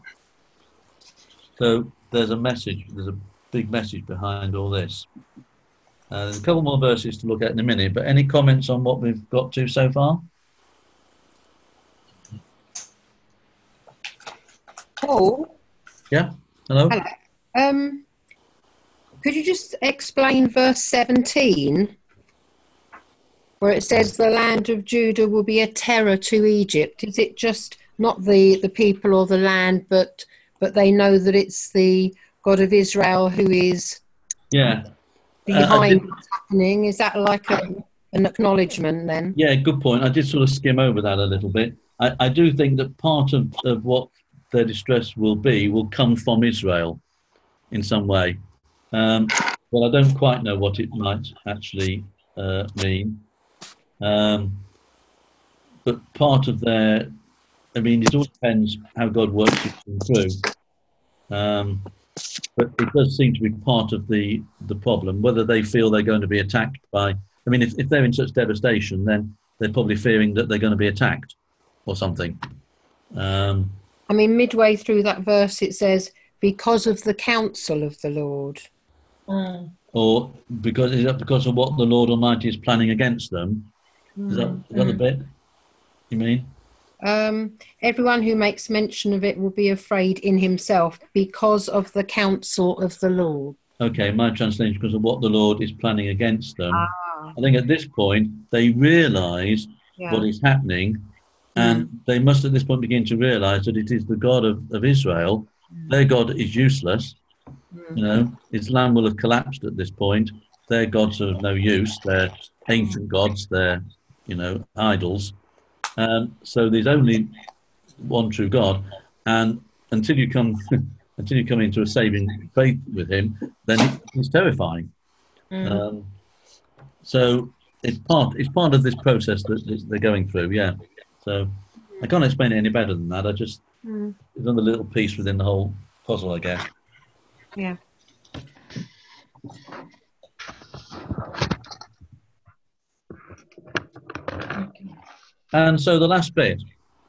So there's a message, there's a big message behind all this. Uh, there's a couple more verses to look at in a minute, but any comments on what we've got to so far? Paul? Yeah, hello? Hello. Um, could you just explain verse seventeen, where it says the land of Judah will be a terror to Egypt? Is it just not the, the people or the land, but but they know that it's the God of Israel who is Yeah. behind Uh, did, what's happening? Is that like a, an acknowledgement then? yeah, good point. I did sort of skim over that a little bit. I, I do think that part of, of what their distress will be will come from Israel in some way. Um, but I don't quite know what it might actually uh, mean. Um, but part of their, I mean, it all depends how God works it through. Um, but it does seem to be part of the, the problem, whether they feel they're going to be attacked by, I mean, if, if they're in such devastation, then they're probably fearing that they're going to be attacked or something. Um, I mean, midway through that verse it says, because of the counsel of the Lord. Mm. or because is that because of what the Lord Almighty is planning against them? Is that, is that the bit you mean? Um, everyone who makes mention of it will be afraid in himself because of the counsel of the Lord. Okay, my translation, because of what the Lord is planning against them. Ah. I think at this point they realise Yeah. what is happening, and Mm. they must at this point begin to realise that it is the God of, of Israel. Their God is useless. Mm. You know, Islam will have collapsed at this point. Their gods are of no use. They're ancient gods. They're, you know, idols. Um, so there's only one true God, and until you come, until you come into a saving faith with Him, then it, it's terrifying. Mm. Um, so it's part, it's part of this process that, that they're going through. Yeah. So I can't explain it any better than that. I just Mm. it's another little piece within the whole puzzle, I guess. Yeah. And so the last bit,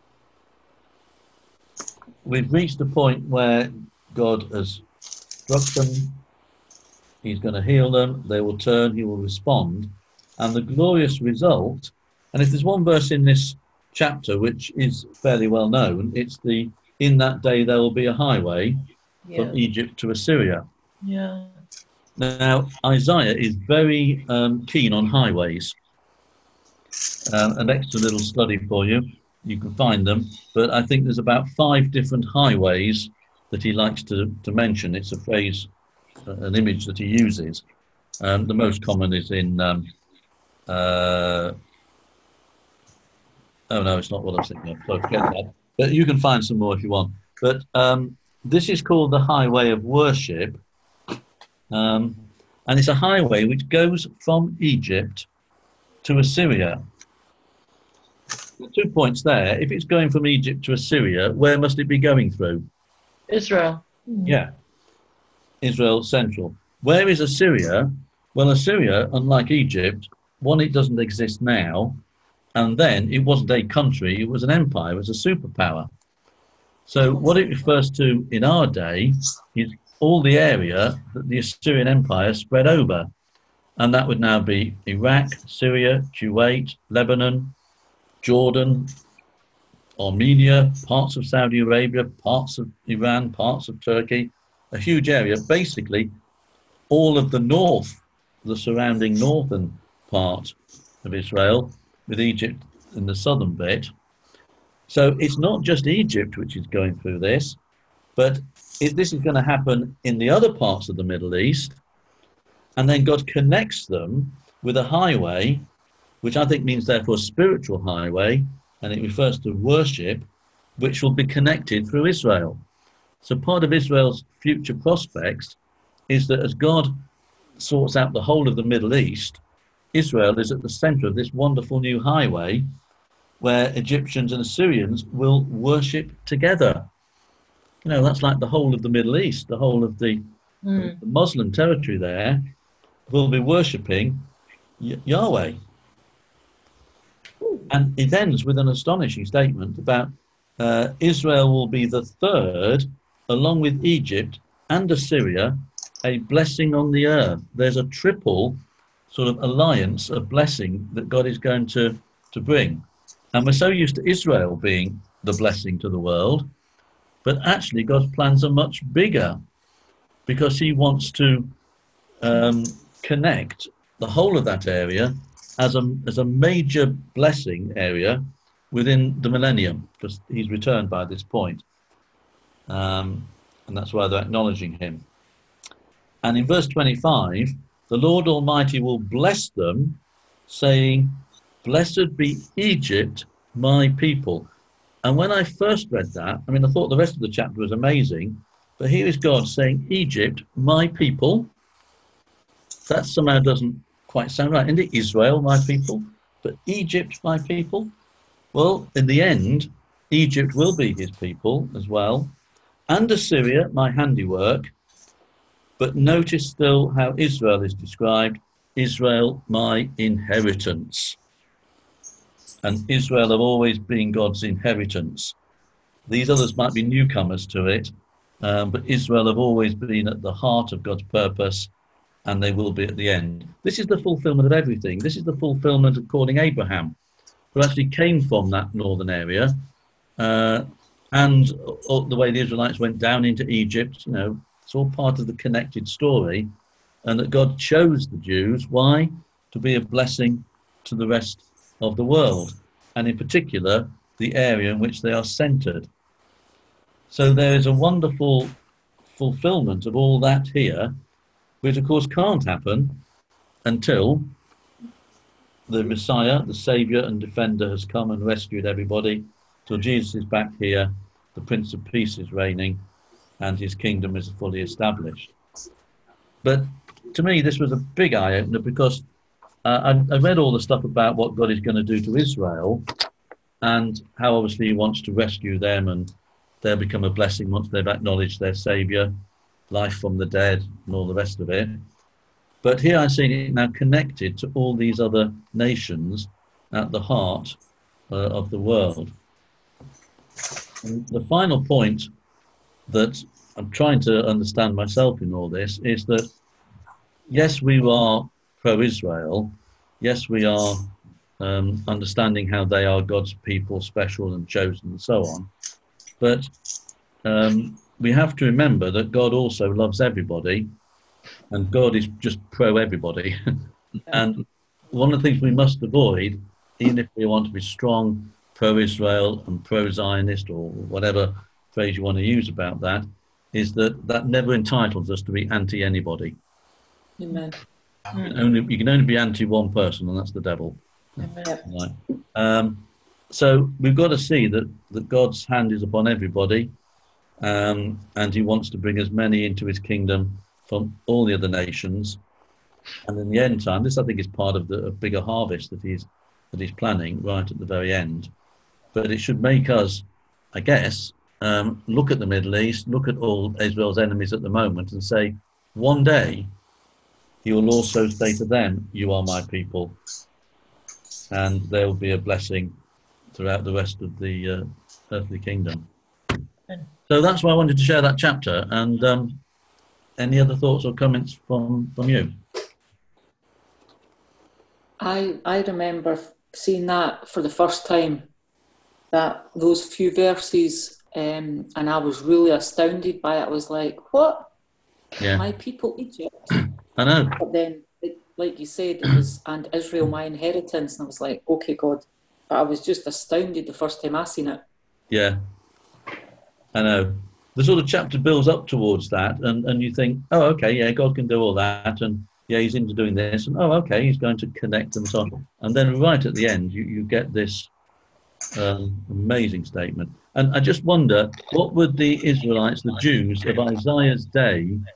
we've reached the point where God has struck them, He's going to heal them, they will turn, He will respond, and the glorious result, and if there's one verse in this chapter which is fairly well known, it's the, in that day there will be a highway Yeah. from Egypt to Assyria. Yeah. Now, Isaiah is very um, keen on highways. Um, an extra little study for you. You can find them, but I think there's about five different highways that he likes to, to mention. It's a phrase, uh, an image that he uses. Um, the most common is in, um, uh, oh no, it's not what I'm thinking of, so forget that. But you can find some more if you want. But um, this is called the highway of worship. Um, and it's a highway which goes from Egypt to Assyria. Two points there. If it's going from Egypt to Assyria, where must it be going through? Israel. Yeah. Israel Central. Where is Assyria? Well, Assyria, unlike Egypt, one, it doesn't exist now, and then it wasn't a country, it was an empire, it was a superpower. So what it refers to in our day is all the area that the Assyrian Empire spread over. And that would now be Iraq, Syria, Kuwait, Lebanon, Jordan, Armenia, parts of Saudi Arabia, parts of Iran, parts of Turkey, a huge area, basically all of the north, the surrounding northern part of Israel, with Egypt in the southern bit. So it's not just Egypt which is going through this, but if this is going to happen in the other parts of the Middle East, and then God connects them with a highway, which I think means therefore spiritual highway, and it refers to worship, which will be connected through Israel. So part of Israel's future prospects is that as God sorts out the whole of the Middle East, Israel is at the center of this wonderful new highway where Egyptians and Assyrians will worship together. You know, that's like the whole of the Middle East, the whole of the, Mm. the Muslim territory there will be worshipping Y- Yahweh. And it ends with an astonishing statement about uh, Israel will be the third, along with Egypt and Assyria, a blessing on the earth. There's a triple sort of alliance of blessing that God is going to, to bring. And we're so used to Israel being the blessing to the world, but actually God's plans are much bigger because he wants to um, connect the whole of that area as a, as a major blessing area within the millennium, because he's returned by this point. Um, and that's why they're acknowledging him. And in verse twenty-five, the Lord Almighty will bless them, saying, "Blessed be Egypt, my people." And when I first read that, I mean, I thought the rest of the chapter was amazing, but here is God saying, "Egypt, my people." That somehow doesn't quite sound right. Isn't it Israel, my people? But Egypt, my people? Well, in the end, Egypt will be his people as well. And Assyria, my handiwork. But notice still how Israel is described. Israel, my inheritance. And Israel have always been God's inheritance. These others might be newcomers to it, um, but Israel have always been at the heart of God's purpose, and they will be at the end. This is the fulfillment of everything. This is the fulfillment of calling Abraham, who actually came from that northern area, uh, and uh, the way the Israelites went down into Egypt. You know, it's all part of the connected story, and that God chose the Jews. Why? To be a blessing to the rest of the world, and in particular, the area in which they are centered. So there is a wonderful fulfillment of all that here, which of course can't happen until the Messiah, the Saviour and Defender, has come and rescued everybody, till Jesus is back here, the Prince of Peace is reigning, and his kingdom is fully established. But to me, this was a big eye-opener, because uh, I, I read all the stuff about what God is going to do to Israel, and how obviously he wants to rescue them, and they'll become a blessing once they've acknowledged their Saviour, life from the dead, and all the rest of it. But here I see it now connected to all these other nations at the heart uh, of the world. And the final point that I'm trying to understand myself in all this is that, yes, we are pro-Israel. Yes, we are um, understanding how they are God's people, special and chosen and so on. But um, we have to remember that God also loves everybody, and God is just pro-everybody. And one of the things we must avoid, even if we want to be strong pro-Israel and pro-Zionist, or whatever phrase you want to use about that, is that that never entitles us to be anti-anybody. Amen. You can only, you can only be anti one person, and that's the devil. Amen. Right. Um, so we've got to see that, that God's hand is upon everybody, um, and he wants to bring as many into his kingdom from all the other nations. And in the end time, this I think is part of the a bigger harvest that he's that he's planning right at the very end. But it should make us, I guess, um, look at the Middle East, look at all Israel's enemies at the moment, and say, one day he will also say to them, "You are my people," and there will be a blessing throughout the rest of the uh, earthly kingdom. So that's why I wanted to share that chapter. And um, any other thoughts or comments from, from you? I I remember seeing that for the first time, that those few verses, um, and I was really astounded by it. I was like, "What? Yeah. My people, Egypt?" I know. But then, it, like you said, it was, "And Israel, my inheritance." And I was like, "Okay, God." But I was just astounded the first time I seen it. Yeah, I know. The sort of chapter builds up towards that, and, and you think, oh, okay, yeah, God can do all that, and yeah, he's into doing this, and oh, okay, he's going to connect and so on. And then right at the end, you, you get this um, amazing statement. And I just wonder, what would the Israelites, the Jews of Isaiah's day,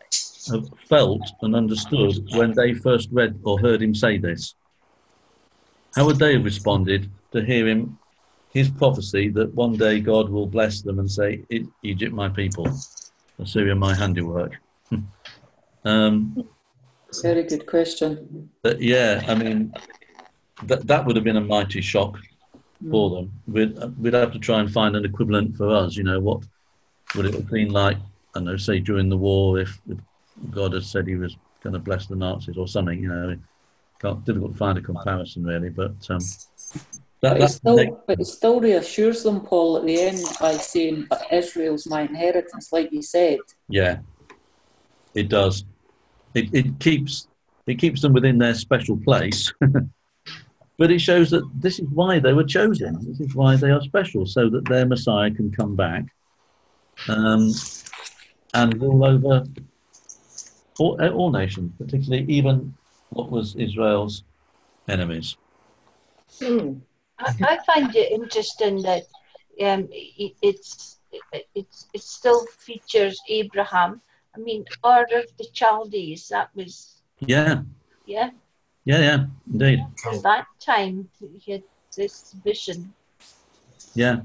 have felt and understood when they first read or heard him say this? How would they have responded to hear him, his prophecy that one day God will bless them and say, "E- Egypt, my people, Assyria, my handiwork"? um, Very good question. but yeah, I mean, that that would have been a mighty shock for them. We'd, we'd have to try and find an equivalent for us. You know, what would it have been like, I don't know, say during the war, if, if God had said he was going to bless the Nazis or something, you know. Can't, difficult to find a comparison, really, but um, that, But it, that's still, but it still reassures them, Paul, at the end by saying, "But Israel's my inheritance," like you said. yeah, it does. It, it keeps it keeps them within their special place, but it shows that this is why they were chosen. This is why they are special, so that their Messiah can come back um, and rule over all, all nations, particularly even what was Israel's enemies. Mm. I, I find it interesting that um, it, it's it, it's it still features Abraham. I mean, Ur of the Chaldees. That was Yeah, yeah. yeah, yeah, indeed. At that time, he had this vision. Yeah.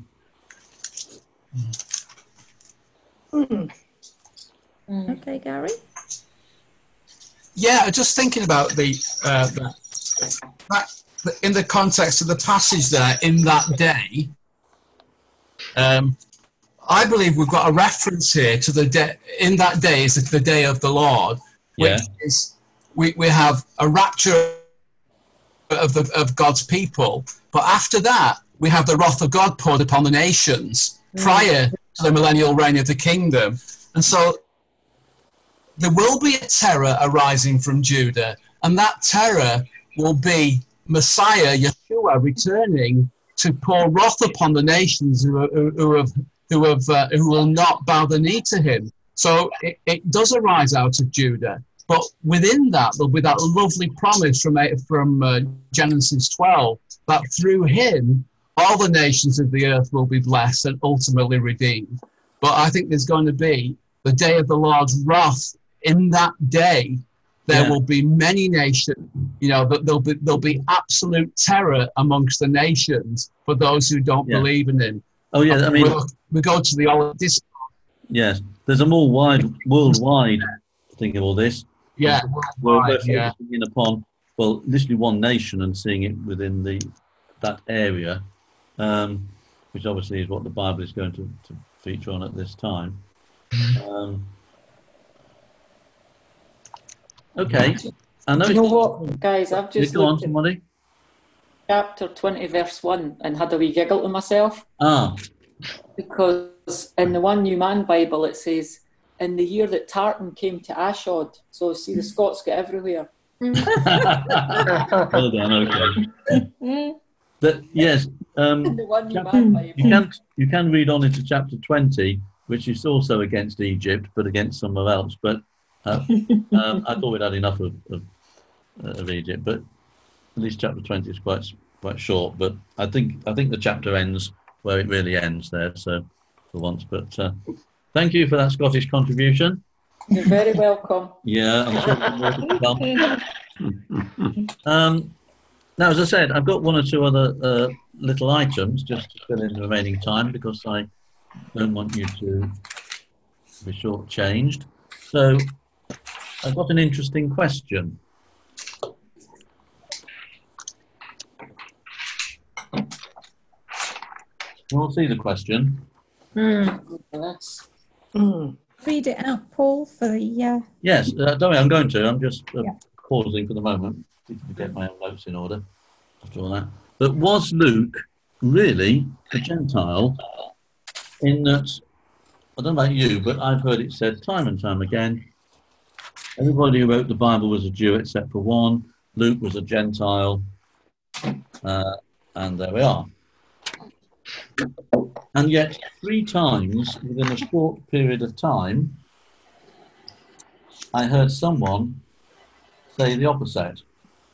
Mm. Okay, Gary. Yeah, just thinking about the, uh, the that in the context of the passage there, in that day, um, I believe we've got a reference here to the day. In that day is the day of the Lord, which Yeah. is we we have a rapture of the of God's people, but after that we have the wrath of God poured upon the nations prior to the millennial reign of the kingdom, and so there will be a terror arising from Judah, and that terror will be Messiah, Yeshua, returning to pour wrath upon the nations who, who, who have who have uh, who will not bow the knee to him. So it, it does arise out of Judah, but within that there'll be that lovely promise from from uh, Genesis twelve that through him all the nations of the earth will be blessed and ultimately redeemed. But I think there's going to be the day of the Lord's wrath. In that day, there Yeah. will be many nations. You know, that there'll be there'll be absolute terror amongst the nations for those who don't Yeah. believe in him. Oh, yeah, I mean, we we go to the old this. yes, there's a more wide, worldwide thing of all this. Yeah, We're, we're worldwide, yeah. focusing in upon, well, literally one nation and seeing it within the that area, um, which obviously is what the Bible is going to, to feature on at this time. Um, okay. I know Do you know it's- what, guys? I've just Go on, looked at somebody. chapter twenty, verse one, and had a wee giggle to myself Ah, because in the One New Man Bible it says, "In the year that Tartan came to Ashdod." So see, the Scots get everywhere. well done. Okay. But yes, um, In the One New chap- Man Bible. you can you can read on into chapter twenty, which is also against Egypt, but against somewhere else. But uh, um, I thought we'd had enough of, of, of Egypt, but at least chapter twenty is quite quite short. But I think I think the chapter ends where it really ends there. So for once, but uh, thank you for that Scottish contribution. You're very welcome. Yeah, I'm sure there's more to come. Um, now, as I said, I've got one or two other uh, little items just to fill in the remaining time because I don't want you to be shortchanged. So I've got an interesting question. We'll see the question. Yes. Mm. Read it out, Paul, for the. Uh, Yes, uh, don't worry, I'm going to. I'm just uh, Yeah. pausing for the moment to get my own notes in order after all that. But was Luke really a Gentile in that, I don't know about you, but I've heard it said time and time again, everybody who wrote the Bible was a Jew except for one. Luke was a Gentile, uh, and there we are. And yet, three times within a short period of time, I heard someone say the opposite.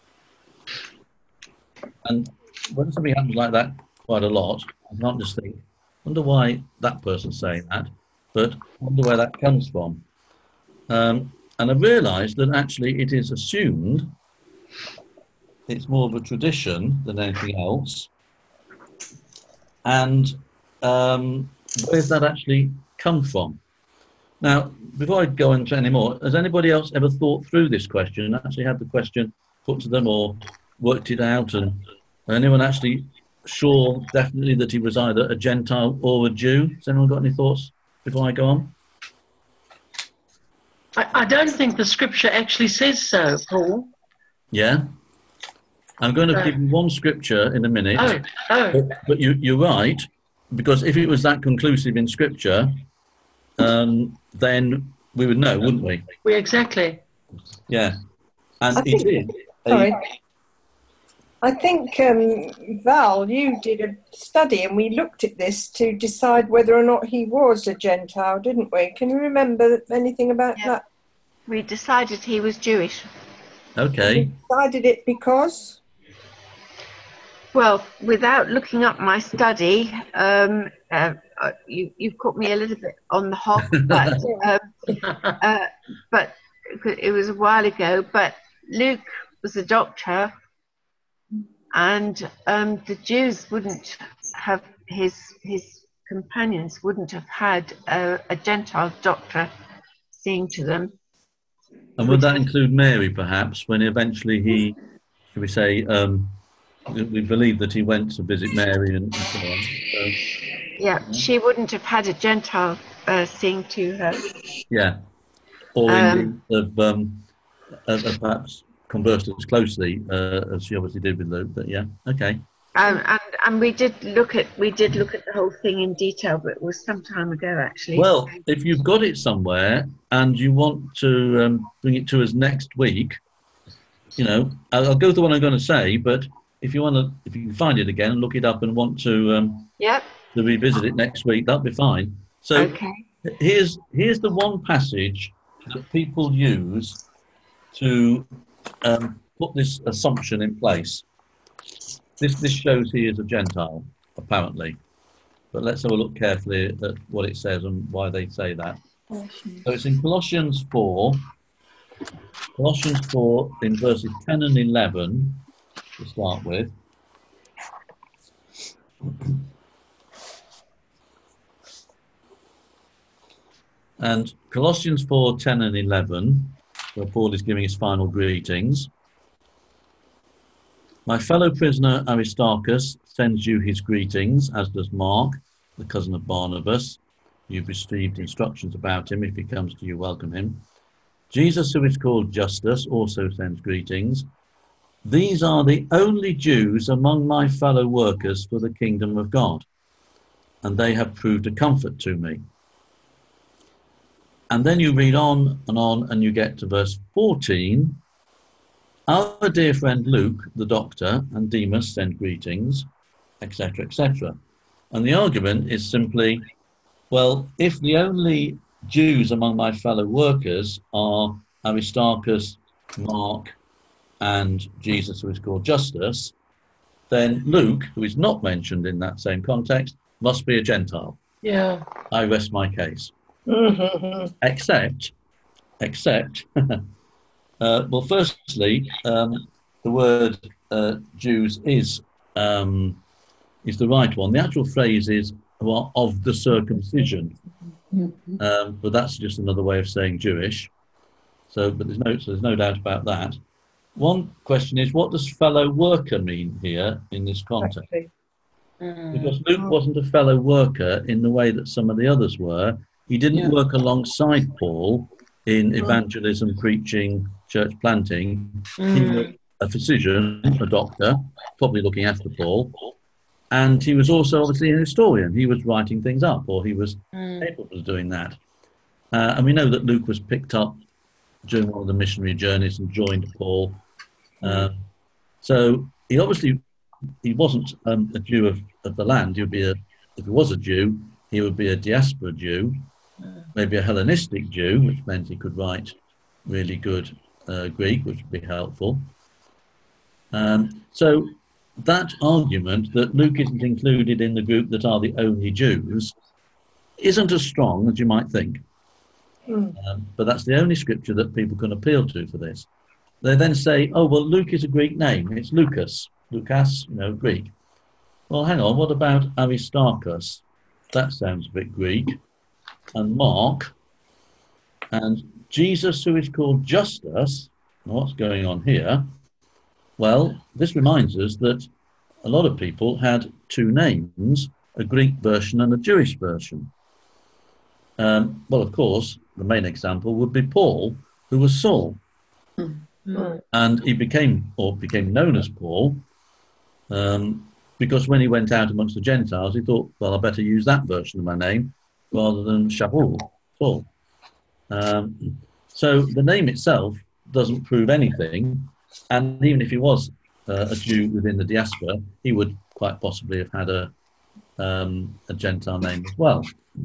And when something happens like that quite a lot, I can't just think, wonder why that person's saying that, but wonder where that comes from. Um, and I've realised that actually it is assumed, it's more of a tradition than anything else. And um, where's that actually come from? Now, before I go into any more, has anybody else ever thought through this question and actually had the question put to them or worked it out? And anyone actually sure definitely that he was either a Gentile or a Jew? Has anyone got any thoughts before I go on? I, I don't think the scripture actually says so, Paul. Yeah? I'm going to Oh. give you one scripture in a minute. Oh, oh. But, but you, you're right, because if it was that conclusive in scripture, um, then we would know, wouldn't we? We exactly. Yeah. And I it think- is. a- Sorry. I think, um, Val, you did a study and we looked at this to decide whether or not he was a Gentile, didn't we? Can you remember anything about Yeah. that? We decided he was Jewish. Okay. We decided it because? Well, without looking up my study, um, uh, uh, you, you've caught me a little bit on the hop, but, um, uh, but it was a while ago. But Luke was a doctor, and um, the Jews wouldn't have, his his companions wouldn't have had a, a Gentile doctor seeing to them. And would that include Mary, perhaps, when eventually he, should we say, um, we believe that he went to visit Mary and, and so on. So, Yeah, she wouldn't have had a Gentile uh, seeing to her. yeah. Or Um, indeed have, um, have, have perhaps conversed as closely uh, as she obviously did with Luke. But yeah, okay. Um, and and we did look at we did look at the whole thing in detail, but it was some time ago actually. Well, if you've got it somewhere and you want to um, bring it to us next week, you know, I'll, I'll go through what I'm going to say, but if you want to, if you can find it again and look it up and want to, um, Yep. to revisit it next week, that'll be fine. So Okay. here's here's the one passage that people use to um, put this assumption in place. This this shows he is a Gentile, apparently. But let's have a look carefully at what it says and why they say that. So it's in Colossians four. Colossians four in verses ten and eleven to start with. And Colossians four, ten and eleven, where Paul is giving his final greetings. My fellow prisoner Aristarchus sends you his greetings, as does Mark, the cousin of Barnabas. You've received instructions about him. If he comes to you, welcome him. Jesus, who is called Justus, also sends greetings. These are the only Jews among my fellow workers for the kingdom of God, and they have proved a comfort to me. And then you read on and on, and you get to verse fourteen. Our dear friend Luke, the doctor, and Demas send greetings, et cetera, et cetera. And the argument is simply, well, if the only Jews among my fellow workers are Aristarchus, Mark, and Jesus, who is called Justus, then Luke, who is not mentioned in that same context, must be a Gentile. Yeah. I rest my case. Mm-hmm. Except, except, uh, well, firstly, um, the word uh, Jews is um, is the right one. The actual phrase is well, of the circumcision, um, but that's just another way of saying Jewish. So, but there's no, so there's no doubt about that. One question is, what does fellow worker mean here in this context? Because Luke wasn't a fellow worker in the way that some of the others were. He didn't Yeah. work alongside Paul in evangelism, preaching, church planting. He was a physician, a doctor, probably looking after Paul. And he was also obviously an historian. He was writing things up, or he was capable of doing that. Uh, and we know that Luke was picked up during one of the missionary journeys and joined Paul. Uh, so he obviously he wasn't um, a Jew of, of the land. He would be a, if he was a Jew, he would be a diaspora Jew, maybe a Hellenistic Jew, which meant he could write really good uh, Greek, which would be helpful. Um, so that argument that Luke isn't included in the group that are the only Jews isn't as strong as you might think. Mm. Um, but that's the only scripture that people can appeal to for this. They then say, oh, well, Luke is a Greek name. It's Lucas. Lucas, you know, Greek. Well, hang on. What about Aristarchus? That sounds a bit Greek. And Mark. And Jesus, who is called Justus. What's going on here? Well, this reminds us that a lot of people had two names, a Greek version and a Jewish version. Um, well, of course, the main example would be Paul, who was Saul. Mm. And he became, or became known as Paul, um, because when he went out amongst the Gentiles, he thought, well, I better use that version of my name rather than Shaul, Paul. Um, so the name itself doesn't prove anything. And even if he was uh, a Jew within the diaspora, he would quite possibly have had a, um, a Gentile name as well.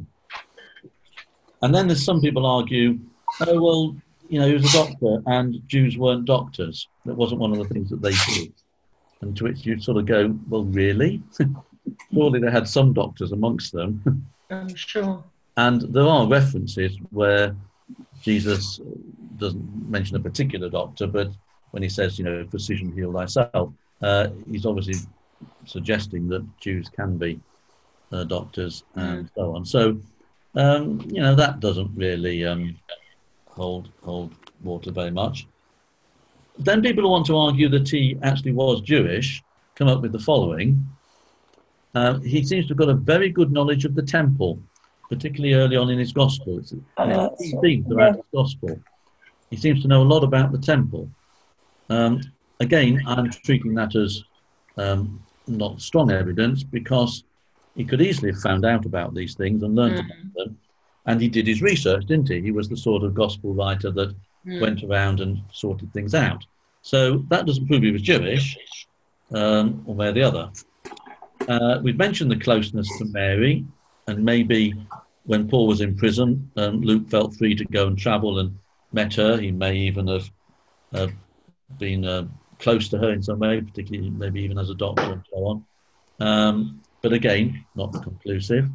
And then there's some people argue, oh, well, you know, he was a doctor and Jews weren't doctors. That wasn't one of the things that they did. And to which you sort of go, well, really? Surely they had some doctors amongst them. I'm sure. And there are references where Jesus doesn't mention a particular doctor, but when he says, you know, physician, heal thyself, uh, he's obviously suggesting that Jews can be uh, doctors and mm. so on. So, um, you know, that doesn't really um, hold hold water very much. Then people who want to argue that he actually was Jewish come up with the following. Uh, he seems to have got a very good knowledge of the temple, particularly early on in his gospel. It's a key theme throughout his gospel. He seems to know a lot about the temple. Um, again, I'm treating that as um, not strong evidence, because he could easily have found out about these things and learned mm. about them. And he did his research, didn't he? He was the sort of gospel writer that mm. went around and sorted things out. So that doesn't prove he was Jewish, um, one way or the other. Uh, we've mentioned the closeness to Mary, and maybe when Paul was in prison, um, Luke felt free to go and travel and met her. He may even have uh, been uh, close to her in some way, particularly maybe even as a doctor and so on. Um, but again, not conclusive.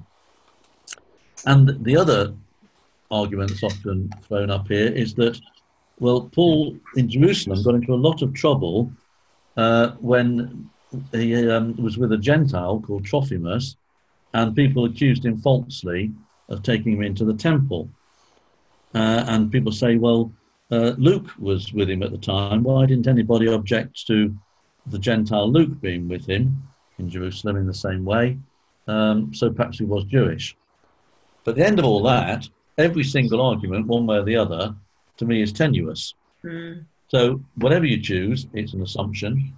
And the other argument that's often thrown up here is that, well, Paul in Jerusalem got into a lot of trouble uh, when he um, was with a Gentile called Trophimus, and people accused him falsely of taking him into the temple. Uh, and people say, well, uh, Luke was with him at the time. Why didn't anybody object to the Gentile Luke being with him in Jerusalem in the same way? Um, so perhaps he was Jewish. But at the end of all that, every single argument, one way or the other, to me is tenuous. Mm. So whatever you choose, it's an assumption.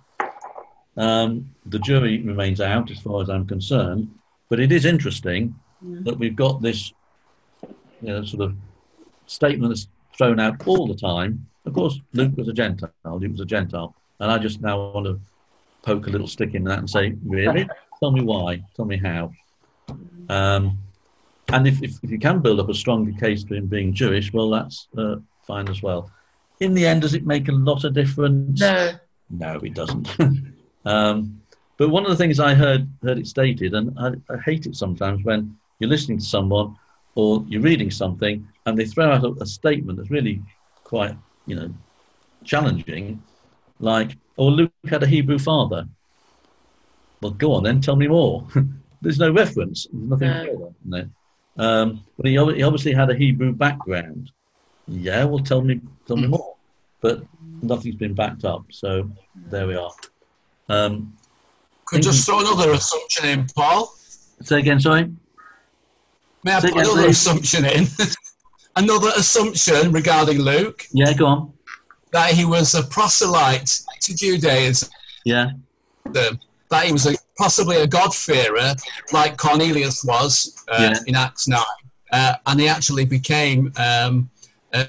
Um, the jury remains out as far as I'm concerned. But it is interesting mm. that we've got this, you know, sort of statement that's thrown out all the time. Of course, Luke was a Gentile. Luke was a Gentile. And I just now want to poke a little stick in that and say, really? Tell me why. Tell me how. Um, and if, if, if you can build up a stronger case for him being Jewish, well, that's uh, fine as well. In the end, does it make a lot of difference? No. No, it doesn't. um, But one of the things I heard heard it stated, and I, I hate it sometimes when you're listening to someone or you're reading something and they throw out a, a statement that's really quite, you know, challenging, like, oh, Luke had a Hebrew father. Well, go on then, tell me more. There's no reference. There's nothing No. further, isn't there? Um, but he, ob- he obviously had a Hebrew background. Yeah, well, tell me, tell me more. But nothing's been backed up, so there we are. Um, Could just throw another assumption in, Paul. Say again, sorry? May I Say put again, another please. assumption in? Another assumption regarding Luke, Yeah, go on. that he was a proselyte to Judaism, Yeah, that he was a, possibly a God-fearer, like Cornelius was uh, Yeah. in Acts nine, uh, and he actually became um, uh,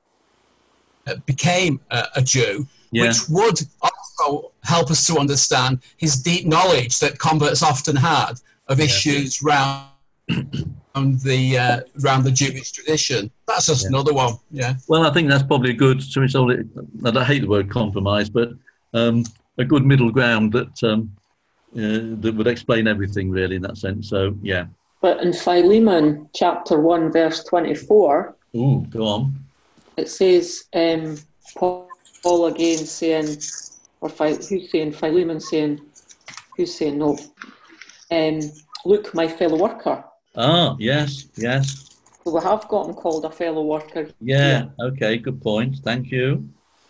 uh, became uh, a Jew, yeah, which would also help us to understand his deep knowledge that converts often had of Yeah. issues round the uh, around the Jewish tradition. That's just Yeah. another one. Yeah. Well, I think that's probably a good, so it's all, I hate the word compromise, but um, a good middle ground that um, uh, that would explain everything really in that sense. So, yeah. But in Philemon chapter one, verse twenty-four, Ooh, go on. It says um, Paul, Paul again saying, or Phi, who's saying, Philemon saying, who's saying no? Um, Luke, my fellow worker. Ah, yes, yes. So we have got him called a fellow worker. Yeah, okay, good point. Thank you.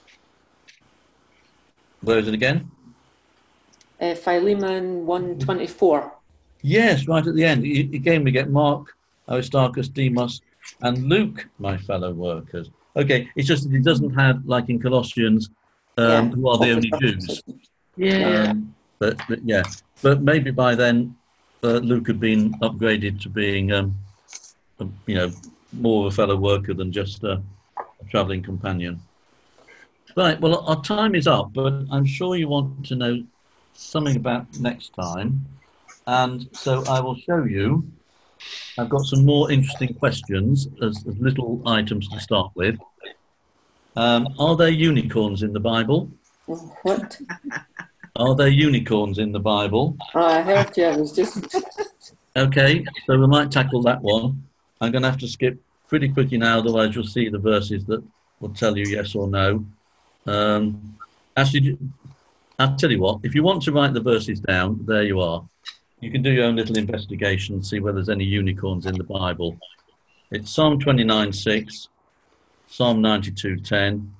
Where is it again? Uh, Philemon one twenty-four. Yes, right at the end. I- Again, we get Mark, Aristarchus, Demas, and Luke, my fellow workers. Okay, it's just that it doesn't have, like in Colossians, um, Yeah. who are the only Jews. Yeah. Um, but, but yeah, but maybe by then uh, Luke had been upgraded to being, um, a, you know, more of a fellow worker than just a, a travelling companion. Right, well, our time is up, but I'm sure you want to know something about next time. And so I will show you. I've got some more interesting questions as, as little items to start with. Um, are there unicorns in the Bible? What? Are there unicorns in the Bible? Oh, I heard you. I was just. Okay, so we might tackle that one. I'm going to have to skip pretty quickly now, otherwise you'll see the verses that will tell you yes or no. Um, actually, I'll tell you what, if you want to write the verses down, there you are. You can do your own little investigation, see whether there's any unicorns in the Bible. It's Psalm twenty-nine six, Psalm ninety-two ten,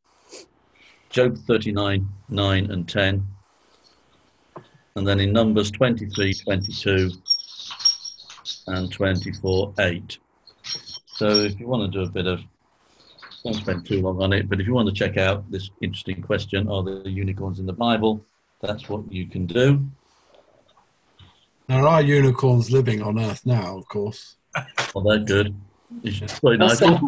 Job thirty-nine nine and ten, and then in Numbers twenty-three twenty-two and twenty-four eight. So if you want to do a bit of, don't spend too long on it, but if you want to check out this interesting question, are there unicorns in the Bible? That's what you can do. There are unicorns living on Earth now, of course. Well, they're good. It's very nice. All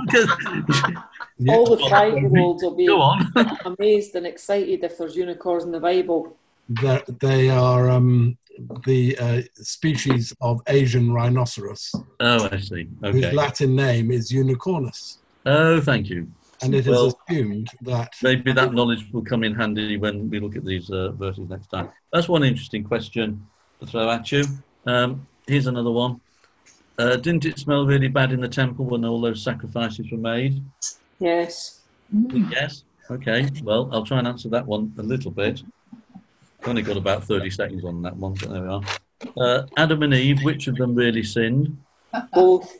the five-year-olds will be Go on. amazed and excited if there's unicorns in the Bible. They're, they are um, the uh, species of Asian rhinoceros, Oh, I see. whose Okay. Latin name is unicornus. Oh, thank you. And it is Well, assumed that... maybe that knowledge will come in handy when we look at these uh, verses next time. That's one interesting question to throw at you. Um, here's another one. Uh, didn't it smell really bad in the temple when all those sacrifices were made? Yes. Yes. Okay. Well, I'll try and answer that one a little bit. I've only got about thirty seconds on that one, but there we are. Uh, Adam and Eve, which of them really sinned? Both.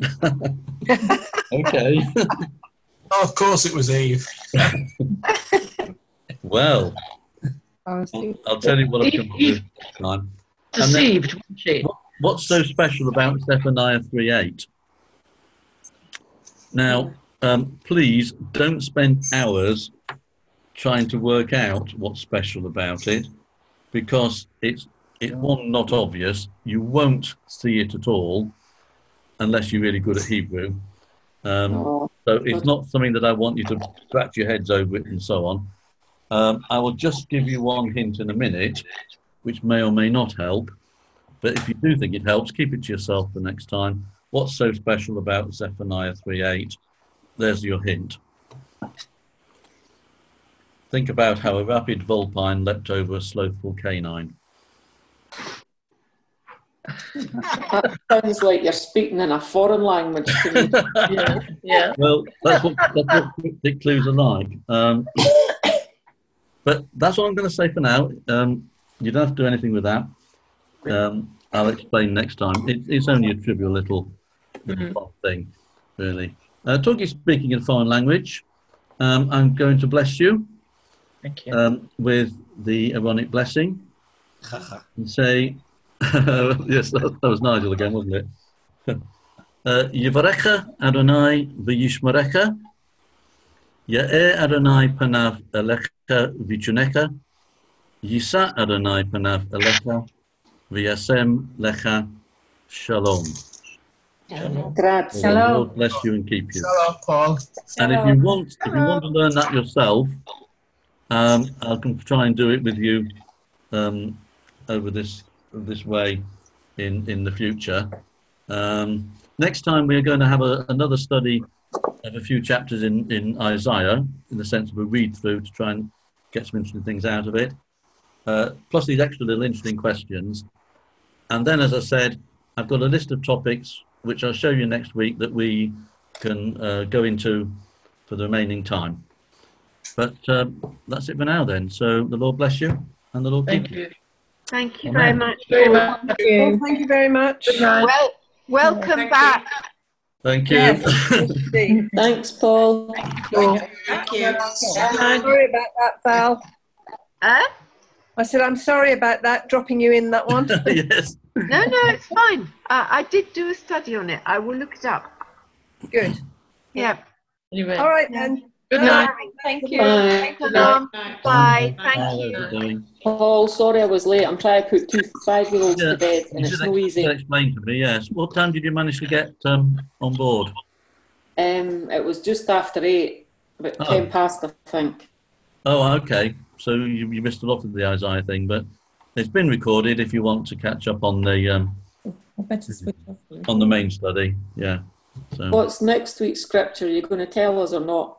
Okay. Oh, of course it was Eve. Well, I'll, I'll tell you what I've come up with this time. And then- Deceived, wasn't she? What- What's so special about Zephaniah three eight? Now, um, please don't spend hours trying to work out what's special about it, because it's, it's one, not obvious. You won't see it at all unless you're really good at Hebrew. Um, so it's not something that I want you to scratch your heads over it and so on. Um, I will just give you one hint in a minute, which may or may not help. But if you do think it helps, keep it to yourself the next time. What's so special about Zephaniah three eight? There's your hint. Think about how a rapid vulpine leapt over a slothful canine. That sounds like you're speaking in a foreign language to me. Yeah, yeah. Well, that's what, that's what cryptic clues are like. Um, but that's what I'm going to say for now. Um, you don't have to do anything with that. Um, I'll explain next time. It, it's only a trivial little, little Mhm. fun thing, really. Uh, talking speaking in foreign language, um, I'm going to bless you Thank you. um, with the Aaronic blessing and say, yes, that, that was Nigel again, wasn't it? Yivarecha Adonai v'yishmerecha, Ya'eh Adonai panav elecha v'chunecha, Yisa Adonai panav elecha, v'yasem lecha shalom. Grazie. May the Lord bless you and keep you. Hello, Paul. And if you want, if you want to learn that yourself, um, I can try and do it with you um, over this this way in in the future. Um, next time we are going to have a, another study of a few chapters in in Isaiah, in the sense of a read through to try and get some interesting things out of it. Uh, plus these extra little interesting questions. And then, as I said, I've got a list of topics which I'll show you next week that we can uh, go into for the remaining time. But um, that's it for now then. So the Lord bless you and the Lord Thank keep you. you. Thank you Amen. very much. Very Paul. much. Well, thank you very much. Good night. Well, welcome Thank back. Thank you. Yes, indeed. Thanks, Paul. Paul. Thank you. Sorry about that, Val. Huh? I said I'm sorry about that, dropping you in that one. Yes. No, no, it's fine. Uh, I did do a study on it. I will look it up. Good. Yeah. Anyway, All right then. good Bye. night. Thank you. Bye. Thank you. Shalom. Bye. Bye, Thank you. everybody. Paul, sorry I was late. I'm trying to put two five-year-olds Yeah, to bed, and you it's did no ex- easy. did explain to me, yes. What time did you manage to get um, on board? Um, it was just after eight, about Oh. ten past, I think. Oh, okay. So you, you missed a lot of the Isaiah thing, but it's been recorded if you want to catch up on the um, I better switch off. on the main study. Yeah. So What's next week's scripture? Are you going to tell us or not?